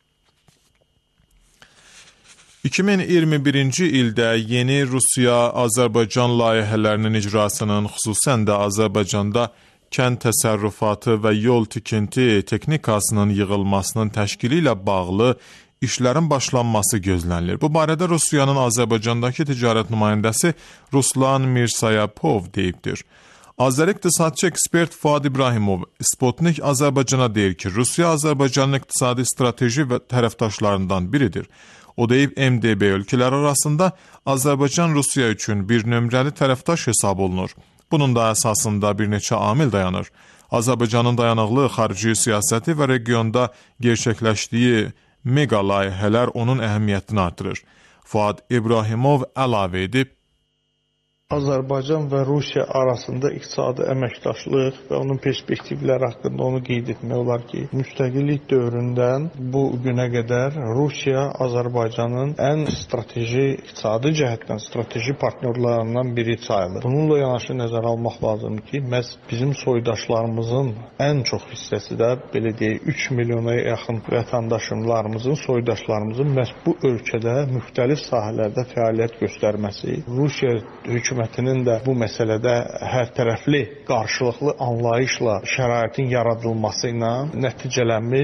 iki min iyirmi birinci ildə yeni Rusiya-Azərbaycan layihələrinin icrasının xüsusən də Azərbaycanda kənd təsərrüfatı və yol tikinti texnikasının yığılmasının təşkili ilə bağlı işlərin başlanması gözlənilir. Bu barədə Rusiyanın Azərbaycandakı ticarət nümayəndəsi Ruslan Mirsayapov deyibdir. Azər iqtisadçı ekspert Fuad İbrahimov Sputnik Azərbaycana deyir ki, Rusiya Azərbaycanın iqtisadi strateji və tərəfdaşlarından biridir. O deyib, M D B ölkələri arasında Azərbaycan Rusiya üçün bir nömrəli tərəfdaş hesab olunur. Bunun da əsasında bir neçə amil dayanır. Azərbaycanın dayanıqlı xarici siyasəti və regionda gerçəkləşdiyi mega layihələr onun əhəmiyyətini artırır. Fuad İbrahimov əlavə edib, Azərbaycan və Rusiya arasında iqtisadi əməkdaşlıq və onun perspektivləri haqqında onu qeyd etmək olar ki, müstəqillik dövründən bu günə qədər Rusiya Azərbaycanın ən strateji, iqtisadi cəhətdən strateji partnyorlarından biri sayılır. Bununla yanaşı nəzərə almaq lazımdır ki, məhz bizim soydaşlarımızın ən çox hissəsi də, belə deyək, üç milyona yaxın vətəndaşlarımızın, soydaşlarımızın məhz bu ölkədə müxtəlif sahələrdə fəaliyyət göstərməsi, Rusiya hökumətinin hökumətinin də bu məsələdə hər tərəfli qarşılıqlı anlayışla şəraitin yaradılması ilə nəticələnmiş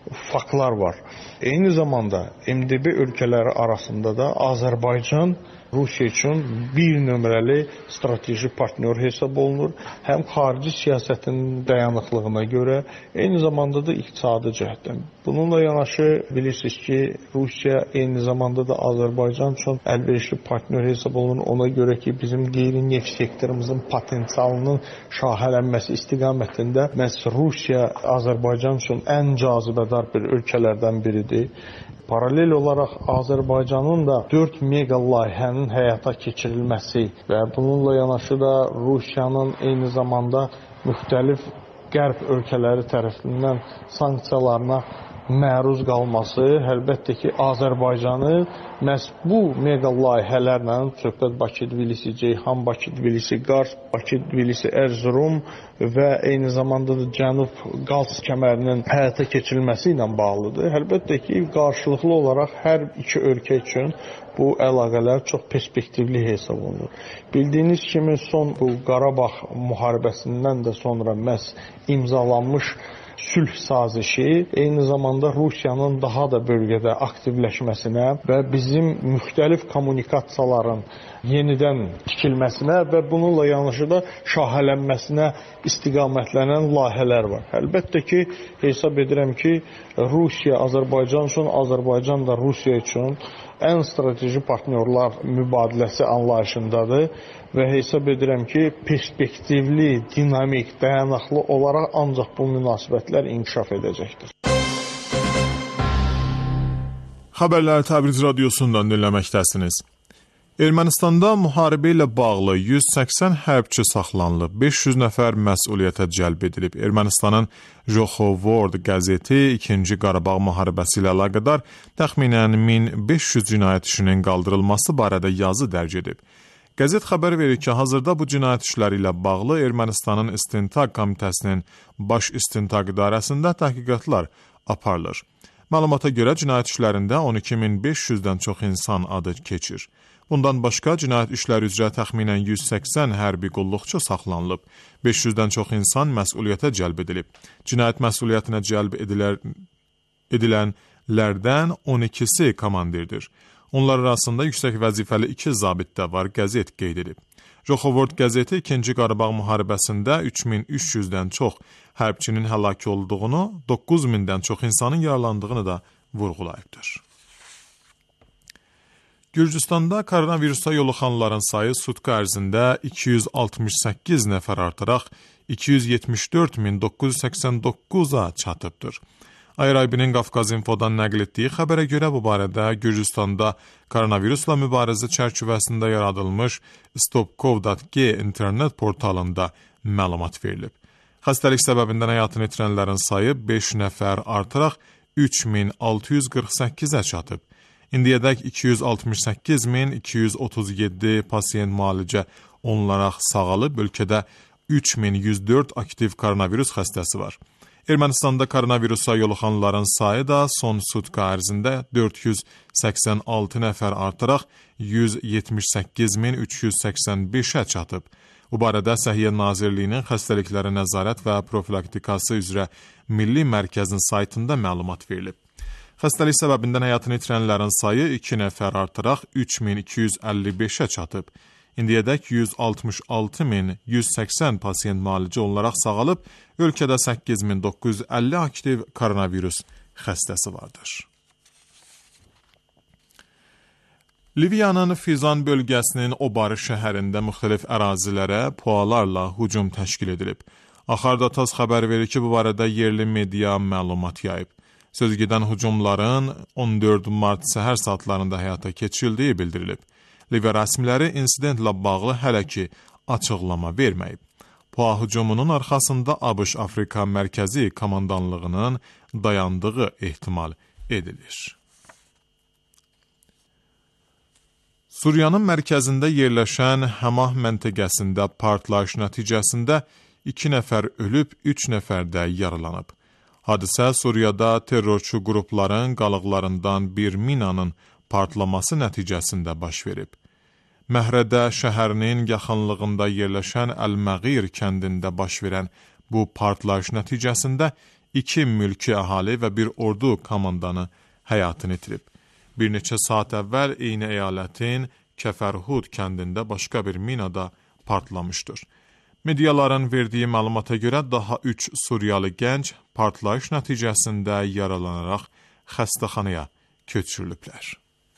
faktlar var. Eyni zamanda M D B ölkələri arasında da Azərbaycan Rusiya üçün bir nömrəli strateji partnyor hesab olunur. Həm xarici siyasətin dayanıqlığına görə, eyni zamanda da iqtisadi cəhətdən. Bununla yanaşı bilirsiniz ki, Rusiya eyni zamanda da Azərbaycan üçün əlverişli partnyor hesab olunur. Ona görə ki, bizim qeyri-neft sektorumuzun potensialının şaxələnməsi istiqamətində məhz Rusiya Azərbaycan üçün ən cazibədar bir ölkələrdən biridir. Paralel olaraq Azərbaycanın da dörd mega layihənin həyata keçirilməsi və bununla yanaşı da Rusiyanın eyni zamanda müxtəlif qərb ölkələri tərəfindən sanksiyalarına məruz qalması əlbəttə ki, Azərbaycanı məhz bu mega layihələrlə söhbət Bakı-Tbilisi, Ceyhan, Bakı-Tbilisi, Qars, Bakı-Tbilisi, Erzurum və eyni zamanda da Cənub qaz kəmərinin həyata keçirilməsi ilə bağlıdır. Əlbəttə ki, qarşılıqlı olaraq hər iki ölkə üçün bu əlaqələr çox perspektivli hesab olunur. Bildiyiniz kimi son bu Qarabağ müharibəsindən də sonra məhz imzalanmış sülh sazişi eyni zamanda Rusiyanın daha da bölgədə aktivləşməsinə və bizim müxtəlif kommunikasiyaların yenidən tikilməsinə və bununla yanaşı da şaxələnməsinə istiqamətlənən layihələr var. Əlbəttə ki, hesab edirəm ki, Rusiya Azərbaycan üçün, Azərbaycan da Rusiya üçün ən strateji partnyorlar mübadiləsi anlayışındadır və hesab edirəm ki, perspektivli, dinamik, dayanıqlı olaraq ancaq bu münasibətlər inkişaf edəcəkdir. Xəbərləri Təbriz radiosundan dinləməkdəsiniz. Ermənistanda müharibə ilə bağlı yüz səksən hərbçi saxlanılıb, beş yüz nəfər məsuliyyətə cəlb edilib. Ermənistanın Joxovord qəzeti ikinci Qarabağ müharibəsi ilə əlaqədar təxminən min beş yüz cinayət işinin qaldırılması barədə yazı dərc edib. Qəzet xəbər verir ki, hazırda bu cinayət işləri ilə bağlı Ermənistanın İstintaq Komitəsinin baş istintaq idarəsində təhqiqatlar aparılır. Məlumata görə cinayət işlərində on iki min beş yüzdən çox insan adı keçir. Bundan başqa cinayət işləri üzrə təxminən yüz səksən hərbi qulluqçu saxlanılıb. beş yüzdən çox insan məsuliyyətə cəlb edilib. Cinayət məsuliyyətinə cəlb edilər, edilənlərdən on ikisi komandirdir. Onlar arasında yüksək vəzifəli iki zabit də var, qəzet qeyd edib. Joxovord qəzeti ikinci Qarabağ müharibəsində üç min üç yüzdən çox hərbçinin həlak olduğunu, doqquz mindən çox insanın yaralandığını da vurğulayıbdır. Gürcüstanda koronavirusa yoluxanların sayı sutka ərzində iki yüz altmış səkkiz nəfər artaraq iki yüz yetmiş dörd min doqquz yüz səksən doqquza çatıbdır. Ayrayibinin Qafqaz Infodan nəql etdiyi xəbərə görə bu barədə Gürcüstanda koronavirusla mübarizə çərçivəsində yaradılmış stopkov nöqtə g internet portalında məlumat verilib. Xəstəlik səbəbindən həyatını itirənlərin sayı beş nəfər artaraq üç min altı yüz qırx səkkizə çatıb. İndiyədək iki yüz altmış səkkiz min iki yüz otuz yeddi pasiyent müalicə olunaraq sağalıb, ölkədə üç min yüz dörd aktiv koronavirus xəstəsi var. Ermənistanda koronavirusa yoluxanların sayı da son sutka ərzində dörd yüz səksən altı nəfər artaraq yüz yetmiş səkkiz min üç yüz səksən beşə çatıb. Bu barədə Səhiyyə Nazirliyinin Xəstəliklərə Nəzarət və Profilaktikası üzrə Milli Mərkəzin saytında məlumat verilib. Xəstəlik səbəbindən həyatını itirənlərin sayı iki nəfər artaraq üç min iki yüz əlli beşə çatıb. İndiyədək yüz altmış altı min yüz səksən pasiyent müalicə olunaraq sağalıb, ölkədə səkkiz min doqquz yüz əlli aktiv koronavirus xəstəsi vardır. Liviyanın Fizan bölgəsinin Obarı şəhərində müxtəlif ərazilərə pualarla hücum təşkil edilib. Axardatas xəbər verir ki, bu barədə yerli media məlumat yayıb. Sözgedən hücumların on dörd mart səhər saatlarında həyata keçirildiyi bildirilib. Liviya rəsmiləri insidentlə bağlı hələ ki açıqlama verməyib. PUA hücumunun arxasında ABŞ Afrika Mərkəzi Komandanlığının dayandığı ehtimal edilir. Suriyanın mərkəzində yerləşən Həmah məntəqəsində partlayış nəticəsində iki nəfər ölüb, üç nəfər də yaralanıb. Hadisə Suriyada terrorçu qrupların qalıqlarından bir minanın partlaması nəticəsində baş verib. Məhrədə şəhərinin yaxınlığında yerləşən Əl-Məğir kəndində baş verən bu partlayış nəticəsində iki mülki əhali və bir ordu komandanı həyatını itirib. Bir neçə saat əvvəl eyni əyalətin Kəfərhud kəndində başqa bir minada partlamışdır. Mediaların verdiyi məlumata görə daha üç Suriyalı gənc partlayış nəticəsində yaralanaraq xəstəxanaya köçürülüblər.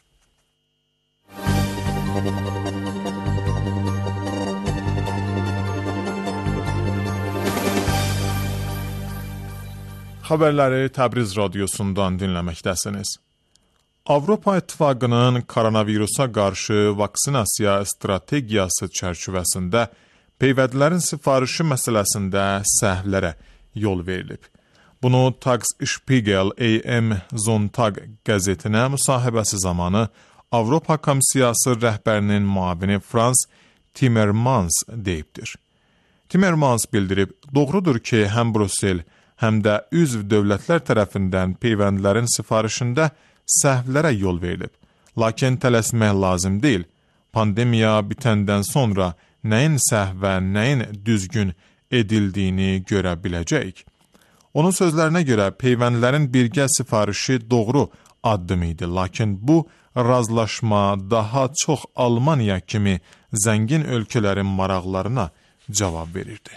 Xəbərləri Təbriz radiosundan dinləməkdəsiniz. Avropa İttifaqının koronavirusa qarşı vaksinasiya strategiyası çərçivəsində peyvədlərin sifarişi məsələsində səhvlərə yol verilib. Bunu Tagesspiegel A M Zontag qəzetinə müsahibəsi zamanı Avropa Komissiyası rəhbərinin müavini Frans Timmermans deyibdir. Timmermans bildirib, doğrudur ki, həm Brüssel, həm də üzv dövlətlər tərəfindən peyvəndlərin sifarişində səhvlərə yol verilib. Lakin tələsmək lazım deyil. Pandemiya bitəndən sonra nəyin səhv və nəyin düzgün edildiyini görə biləcəyik. Onun sözlərinə görə peyvəndlərin birgə sifarişi doğru addım idi. Lakin bu razılaşma daha çox Almaniya kimi zəngin ölkələrin maraqlarına cavab verirdi.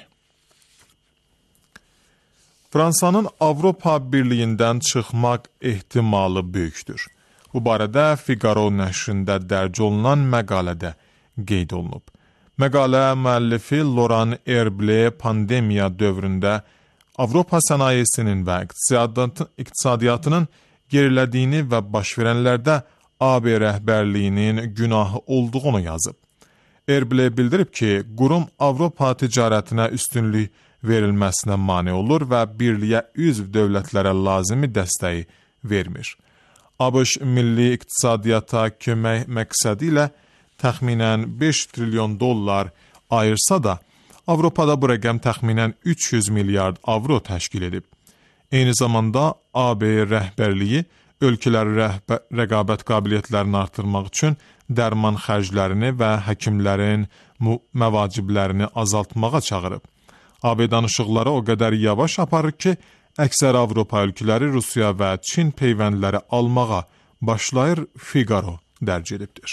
Fransanın Avropa Birliyindən çıxmaq ehtimalı böyükdür. Bu barədə Figaro nəşrində dərc olunan məqalədə qeyd olunub. Məqalə müəllifi Laurent Herble pandemiya dövründə Avropa sənayesinin və iqtisadiyyatının gerilədiyini və baş verənlərdə A B rəhbərliyinin günahı olduğunu yazıb. Herble bildirib ki, qurum Avropa ticarətinə üstünlük verilməsinə mane olur və birliyə üzv dövlətlərə lazımi dəstəyi vermir. ABŞ milli iqtisadiyyata kömək məqsədi ilə təxminən beş trilyon dollar ayırsa da, Avropada bu rəqəm təxminən üç yüz milyard avro təşkil edib. Eyni zamanda A B rəhbərliyi ölkələr rəqabət qabiliyyətlərini artırmaq üçün dərman xərclərini və həkimlərin məvaciblərini azaltmağa çağırıb. A B danışıqları o qədər yavaş aparır ki, əksər Avropa ölkələri Rusiya və Çin peyvəndləri almağa başlayır, Figaro dərc edibdir.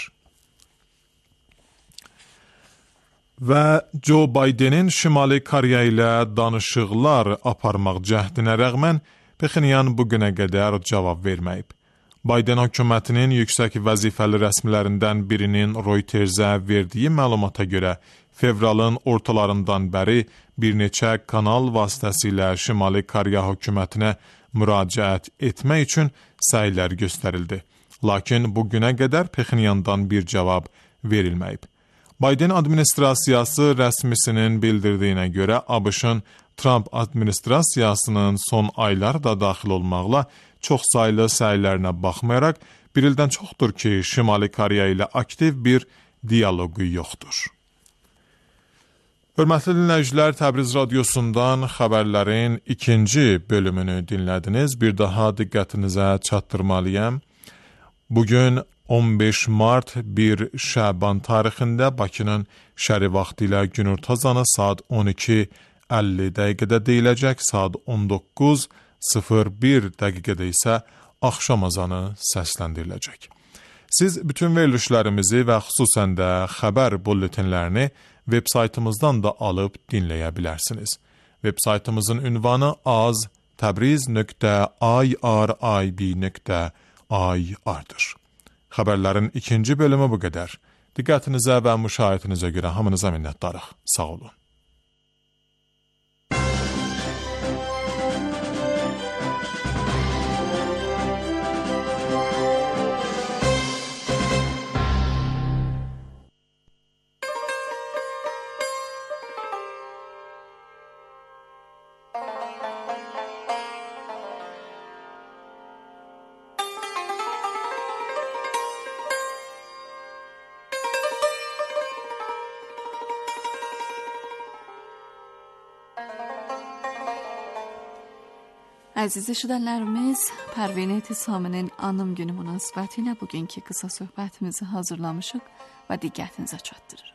Və Joe Bidenin Şimali Koreya ilə danışıqlar aparmaq cəhdinə rəğmən Pxenyan bu günə qədər cavab verməyib. Biden hökumətinin yüksək vəzifəli rəsmilərindən birinin Reutersə verdiyi məlumata görə fevralın ortalarından bəri bir neçə kanal vasitəsilə Şimali Koreya hökumətinə müraciət etmək üçün səylər göstərildi. Lakin bu günə qədər Pxenyandan bir cavab verilməyib. Biden administrasiyası rəsmisinin bildirdiyinə görə ABŞ-ın Trump administrasiyasının son aylarda daxil olmaqla çox saylı səylərinə baxmayaraq, bir ildən çoxdur ki, Şimali Koreya ilə aktiv bir diyaloqu yoxdur. Hörmətli dinləyicilər, Təbriz radiosundan xəbərlərin ikinci bölümünü dinlədiniz. Bir daha diqqətinizə çatdırmalıyam. Bugün on beş mart bir Şəban tarixində Bakının şəri vaxtı ilə günorta azanı saat on iki əlli dəqiqədə deyiləcək, saat on doqquz sıfır bir dəqiqədə isə axşam azanı səsləndiriləcək. Siz bütün verilişlərimizi və xüsusən də xəbər bulletinlərini web saytımızdan da alıb dinləyə bilərsiniz. Web saytımızın ünvanı az təbriz nöqtə i r i b nöqtə i r-dır. Xəbərlərin ikinci bölümü bu qədər. Diqqətinizə və müşahiyyətinizə görə hamınıza minnətdarıq. Sağ olun. Əziz eşidənlərimiz, Pərvinə Etisami'nin anım günü münasibətilə bugünkü qısa söhbətimizi hazırlamışıq və diqqətinizə çatdırırıq.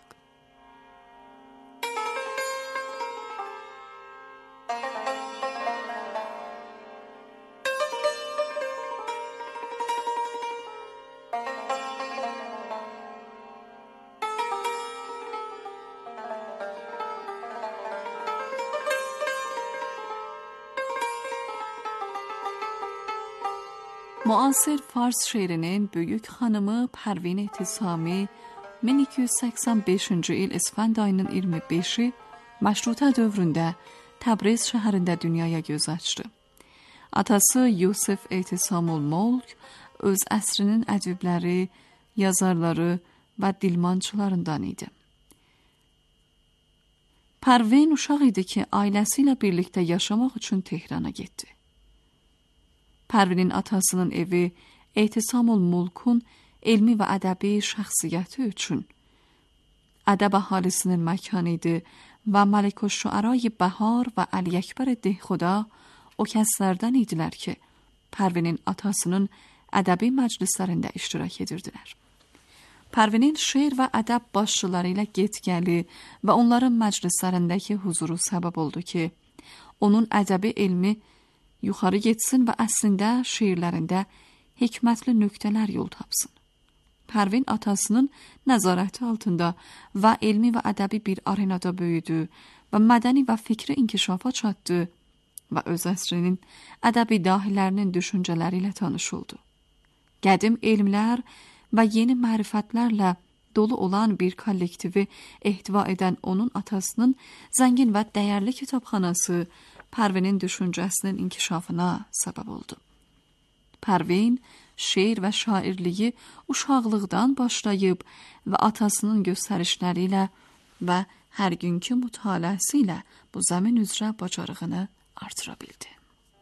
Müasir Fars şeirinin böyük xanımı Pərvin Ehtisami min iki yüz səksən beşinci il İsfənd ayının iyirmi beşi Məşrutə dövründə Təbriz şəhərində dünyaya göz açdı. Atası Yusif Ehtisamul Mulk öz əsrinin ədibləri, yazarları və dilmançılarından idi. Pərvin uşaq idi ki, ailəsi ilə birlikdə yaşamaq üçün Tehrana getdi. Pərvinin atasının evi Ehtisamul Mulkun elmi və ədəbi şəxsiyyəti üçün ədəb əhalisinin məkanı idi və Məliküşşüərai Bəhar və Əli Əkbər Dehxuda o kəslərdən idilər ki, Pərvinin atasının ədəbi məclislərində iştirak edirdilər. Pərvinin şeir və ədəb başçıları ilə get-gəli və onların məclislərindəki huzuru səbəb oldu ki, onun ədəbi elmi yuxarı getsin və əslində şeirlərində hikmətli nöqtələr yol tapsın. Pərvin atasının nəzarəti altında və elmi və ədəbi bir arenada böyüdü və mədəni və fikri inkişafa çatdı və öz əsrinin ədəbi dahilərinin düşüncələri ilə tanış oldu. Qədim elmlər və yeni mərifətlərlə dolu olan bir kollektivi ehtiva edən onun atasının zəngin və dəyərli kitabxanası Pərvinin düşüncəsinin inkişafına səbəb oldu. Pərvin şeir və şairliyi uşaqlıqdan başlayıb və atasının göstərişləri ilə və hər günkü mütaliəsi ilə bu zəmin üzrə bacarığını artıra bildi.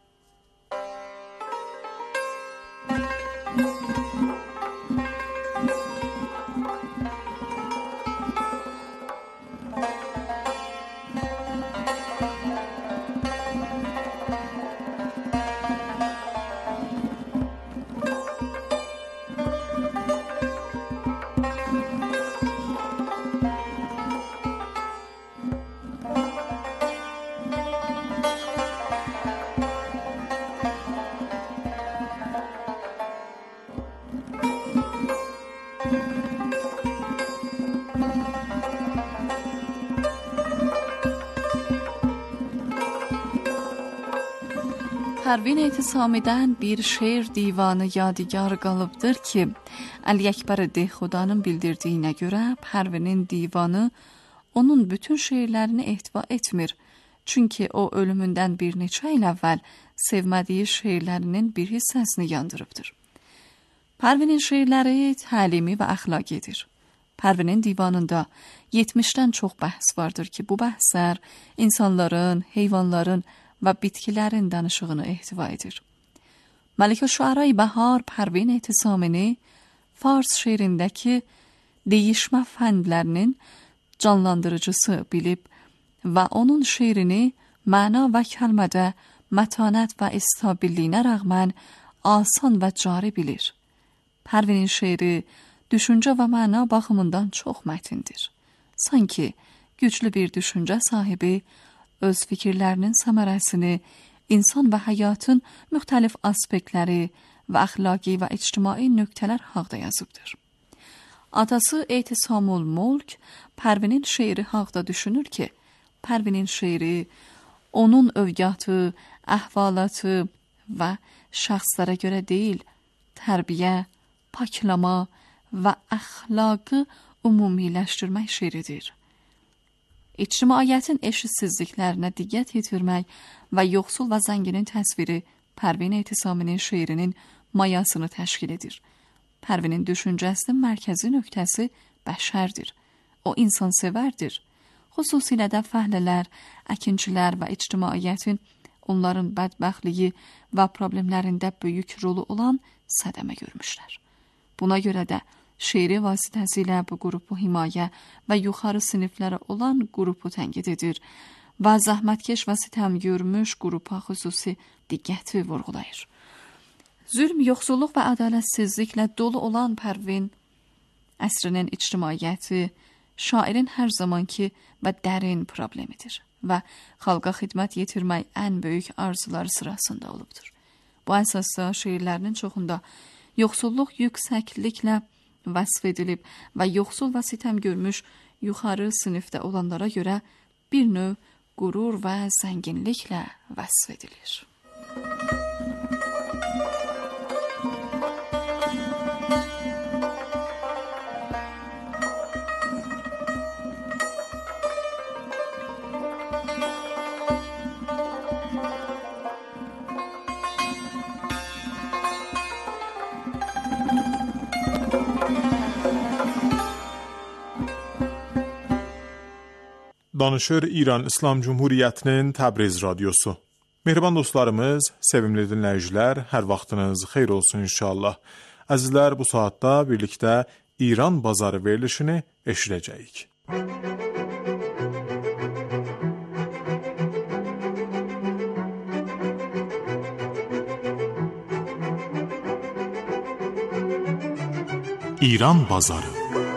Pərvin Ehtisami'dən bir şeir divanı yadigar qalıbdır ki, Əli Əkbər Dehxudanın bildirdiyinə görə Pərvinin divanı onun bütün şeirlərini ehtiva etmir. Çünki o ölümündən bir neçə il əvvəl sevmədiyi şeirlərinin bir hissəsini yandırıbdır. Pərvinin şeirləri təlimi və əxlaqidir. Pərvinin divanında yetmişdən çox bəhs vardır ki, bu bəhslər insanların, heyvanların və bitkilərin danışığını ehtiva edir. Məliküşşüərai Bəhar Pərvin Ehtisamini Fars şeirindəki deyişmə fəndlərinin canlandırıcısı bilib və onun şeirini məna və kəlmədə mətanət və istabilliyinə rəğmən asan və cari bilir. Pərvinin şeiri düşüncə və məna baxımından çox mətindir. Sanki güclü bir düşüncə sahibi öz fikirlərinin səmərəsini insan və həyatın müxtəlif aspektləri və əxlaqi və ictimai nöqtələr haqda yazıbdır. Atası Ehtisamul Mulk Pərvinin şeiri haqda düşünür ki, Pərvinin şeiri onun övqatı, əhvalatı və şəxslərə görə deyil, tərbiyə, paklama və əxlaqı ümumiləşdirmək şeiridir. İctimaiyyətin eşitsizliklərinə diqqət yetirmək və yoxsul və zənginin təsviri Pərvin Ehtisaminin şeirinin mayasını təşkil edir. Pərvinin düşüncəsinin mərkəzi nöqtəsi bəşərdir. O insansevərdir. Xüsusilə də fəhlələr, əkinçilər və ictimaiyyətin onların bədbəxtliyi və problemlərində böyük rolu olan sədəmə görmüşlər. Buna görə də şeiri vasitəsilə bu qrupu himayə və yuxarı siniflərə olan qrupu tənqid edir və zəhmətkeş və sitəm görmüş qrupa xüsusi diqqəti vurğulayır. Zülm, yoxsulluq və ədalətsizliklə dolu olan Pərvin əsrinin ictimaiyyəti şairin hər zamanki və dərin problemidir və xalqa xidmət yetirmək ən böyük arzuları sırasında olubdur. Bu əsasda şeirlərinin çoxunda yoxsulluq yüksəkliklə vəsf edilib və yoxsul və sitəm görmüş yuxarı sinifdə olanlara görə bir növ qürur və zənginliklə vəsf edilir. danışır İran İslam Cumhuriyyətinin Təbriz radiosu. Mehriban dostlarımız, sevimli dinləyicilər, hər vaxtınız xeyir olsun inşallah. Əzizlər, bu saatda birlikdə İran bazarı verilişini eşidəcəyik. İran bazarı.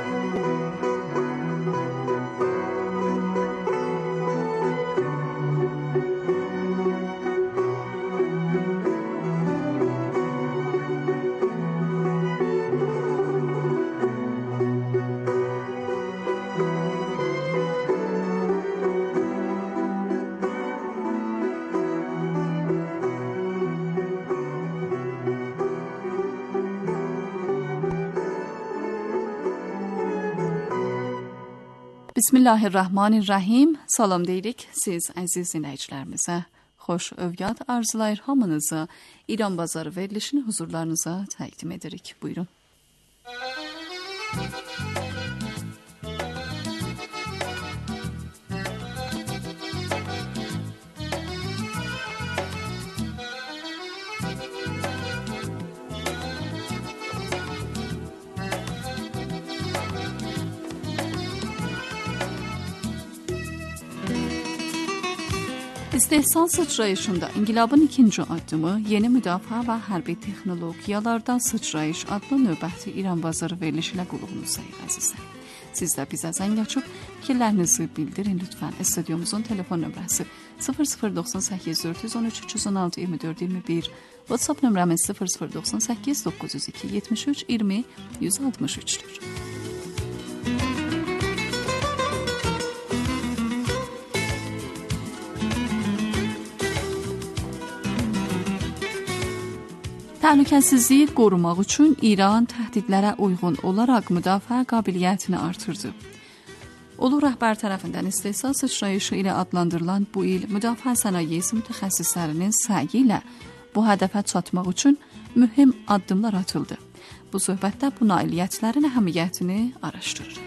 Bismillahirrahmanirrahim. Salam deyirik siz əziz dinləyicilərimizə. Xoş övqat arzulayır hamınıza. İran bazarı verilişini huzurlarınıza təqdim edirik. Buyurun. İstehsal sıçrayışında İnqilabın ikinci addımı yeni müdafiə və hərbi texnologiyalarda sıçrayış adlı növbəti İran bazarı verilişi ilə qulluğunuzdayıq əzizlər. Siz də bizə zəng açıb fikirlərinizi bildirin lütfən. Stüdyomuzun telefon nömrəsi sıfır sıfır doxsan səkkiz dörd yüz on üç üç yüz on altı iyirmi dörd iyirmi bir, WhatsApp nömrəmiz sıfır sıfır doxsan səkkiz doqquz yüz iki yetmiş üç iyirmi yüz altmış üçdür. Təhlükəsizliyi qorumaq üçün İran təhdidlərə uyğun olaraq müdafiə qabiliyyətini artırdı. Ulu rəhbər tərəfindən istehsal sıçrayışı ilə adlandırılan bu il müdafiə sənayesi mütəxəssislərinin səyi ilə bu hədəfə çatmaq üçün mühüm addımlar atıldı. Bu söhbətdə bu nailiyyətlərin əhəmiyyətini araşdırırıq.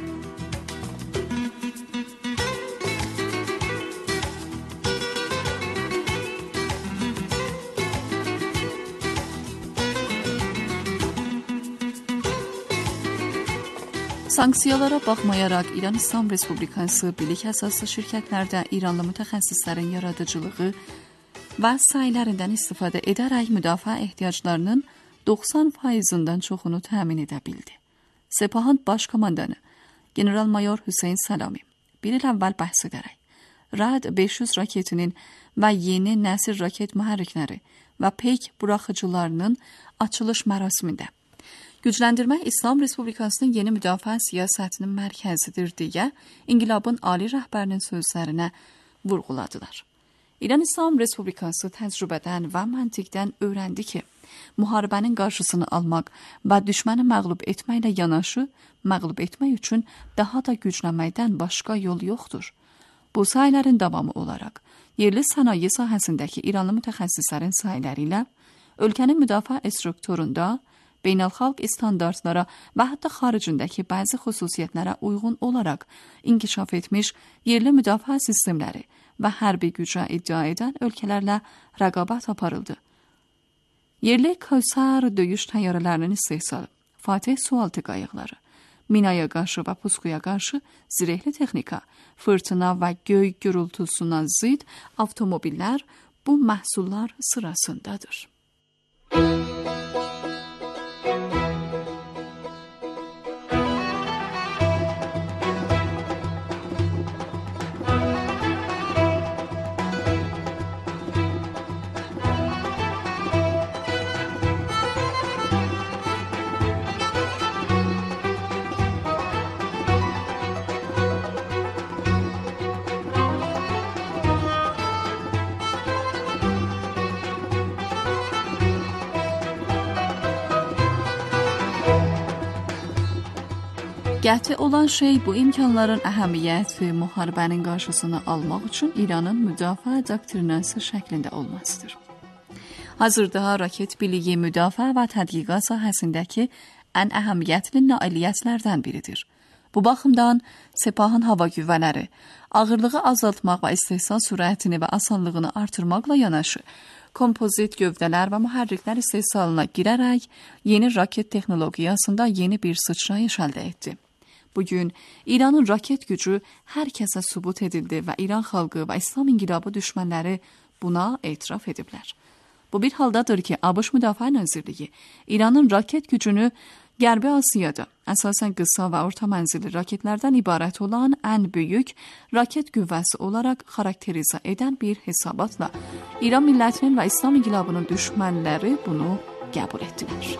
Sanksiyalara baxmayaraq İran İslam Respublikası bilik əsaslı şirkətlərdə İranlı mütəxəssislərin yaradıcılığı və sahələrindən istifadə edərək müdafiə ehtiyaclarının doxsan faizindən çoxunu təmin edə bildi. Sepahın baş komandanı General-Mayor Hüseyn Salami bir il əvvəl bəhs edərək Rad beş yüz raketinin və yeni nəsil raket mühərrikləri və peyk buraxıcılarının açılış mərasimində gücləndirmə İslam Respublikasının yeni müdafiə siyasətinin mərkəzidir deyə İnqilabın ali rəhbərinin sözlərinə vurğuladılar. İran İslam Respublikası təcrübədən və məntiqdən öyrəndi ki, müharibənin qarşısını almaq və düşməni məğlub etməklə yanaşı, məğlub etmək üçün daha da güclənməkdən başqa yol yoxdur. Bu sahələrin davamı olaraq, yerli sənaye sahəsindəki İranlı mütəxəssislərin sahələri ilə ölkənin müdafiə strukturunda beynəlxalq standartlara və hətta xaricindəki bəzi xüsusiyyətlərə uyğun olaraq inkişaf etmiş yerli müdafiə sistemləri və hərbi gücə iddia edən ölkələrlə rəqabət aparıldı. Yerli Kavsar döyüş təyyarələrinin istehsalı, Fatih sualtı qayıqları, minaya qarşı və puskuya qarşı zirehli texnika, fırtına və göy gürültüsünə zid avtomobillər bu məhsullar sırasındadır. Qəti olan şey bu imkanların əhəmiyyəti müharibənin qarşısını almaq üçün İranın müdafiə doktrinası şəklində olmasıdır. Hazırda raket biliyi müdafiə və tədqiqat sahəsindəki ən əhəmiyyətli nailiyyətlərdən biridir. Bu baxımdan Sepahın hava qüvvələri ağırlığı azaltmaq və istehsal sürətini və asanlığını artırmaqla yanaşı, kompozit gövdələr və mühərriklər istehsalına girərək yeni raket texnologiyasında yeni bir sıçrayış əldə etdi. Bugün İranın raket gücü hər kəsə sübut edildi və İran xalqı və İslam inqilabı düşmənləri buna etiraf ediblər. Bu bir haldadır ki, ABŞ Müdafiə Nazirliyi İranın raket gücünü Qərbi Asiyada əsasən qısa və orta mənzilli raketlərdən ibarət olan ən böyük raket qüvvəsi olaraq xarakterizə edən bir hesabatla İran millətinin və İslam inqilabının düşmənləri bunu qəbul etdilər.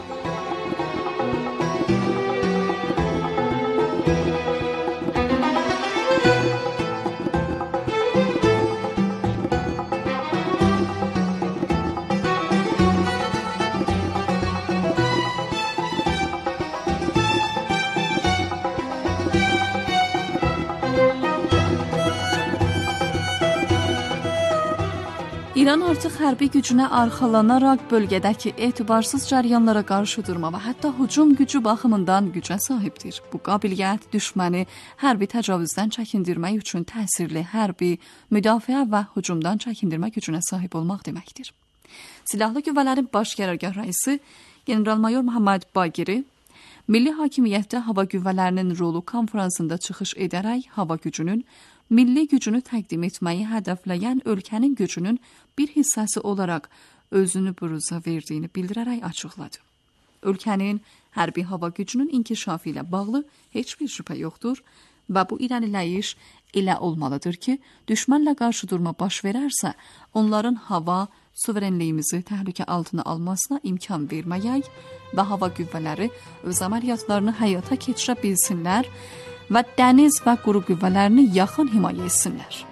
İran artıq hərbi gücünə arxalanaraq bölgədəki etibarsız cəryanlara qarşı durma və hətta hücum gücü baxımından gücə sahibdir. Bu qabiliyyət düşməni hərbi təcavüzdən çəkindirmək üçün təsirli hərbi, müdafiə və hücumdan çəkindirmə gücünə sahib olmaq deməkdir. Silahlı qüvvələrin baş qərargah rəisi General-Mayor Muhammad Baqiri Milli Hakimiyyətdə hava qüvvələrinin rolu konferansında çıxış edərək hava gücünün milli gücünü təqdim etməyi hədəfləyən ölkənin gücünün bir hissəsi olaraq özünü buruza verdiyini bildirərək açıqladı. Ölkənin hərbi hava gücünün inkişafı ilə bağlı heç bir şübhə yoxdur və bu irəliləyiş elə olmalıdır ki, düşmənlə qarşı durma baş verərsə, onların hava suverenliyimizi təhlükə altına almasına imkan verməyək və hava qüvvələri öz əməliyyatlarını həyata keçirə bilsinlər və dəniz və quru qüvvələrini yaxın himayə etsinlər.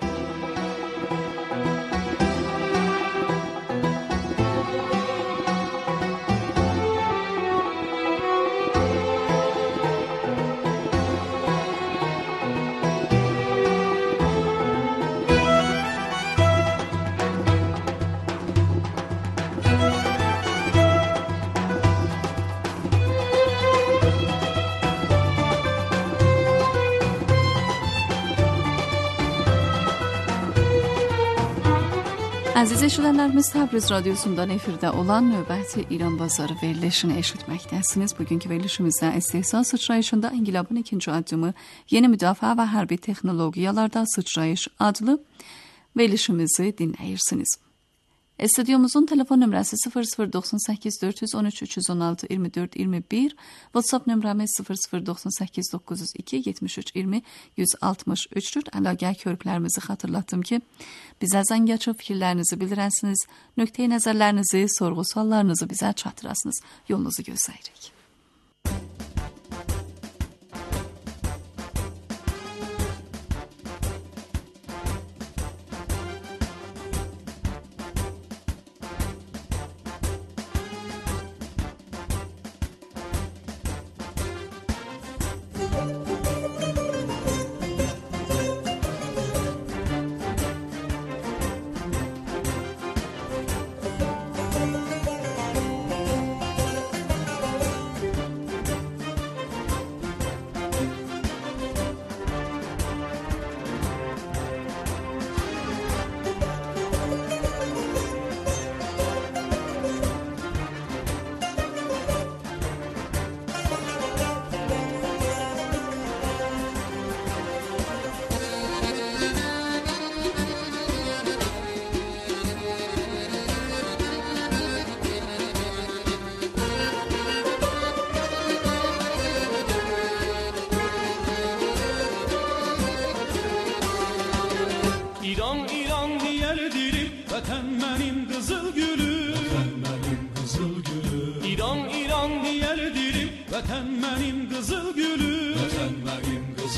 Əziz eşidənlərimiz, Təbriz radiosundan efirdə olan növbəti İran Bazarı verilişini eşitməkdəsiniz. Bugünkü verilişimizdə istehsal sıçrayışında inqilabın ikinci addımı yeni müdafiə və hərbi texnologiyalarda sıçrayış adlı verilişimizi dinləyirsiniz. Stüdyomuzun telefon nömrəsi sıfır sıfır doxsan səkkiz dörd yüz on üç üç yüz on altı iyirmi dörd iyirmi bir, WhatsApp nömrəmiz sıfır sıfır doxsan səkkiz doqquz yüz iki yetmiş üç iyirmi yüz altmış üçdür. Əlaqə körüklərimizi xatırlatdım ki, bizə zəng açıb fikirlərinizi bildirəsiniz, nöqteyi nəzərlərinizi, sorğu suallarınızı bizə çatdırasınız. Yolunuzu gözləyirik. ایران ایران دیگر دیری وطن منیم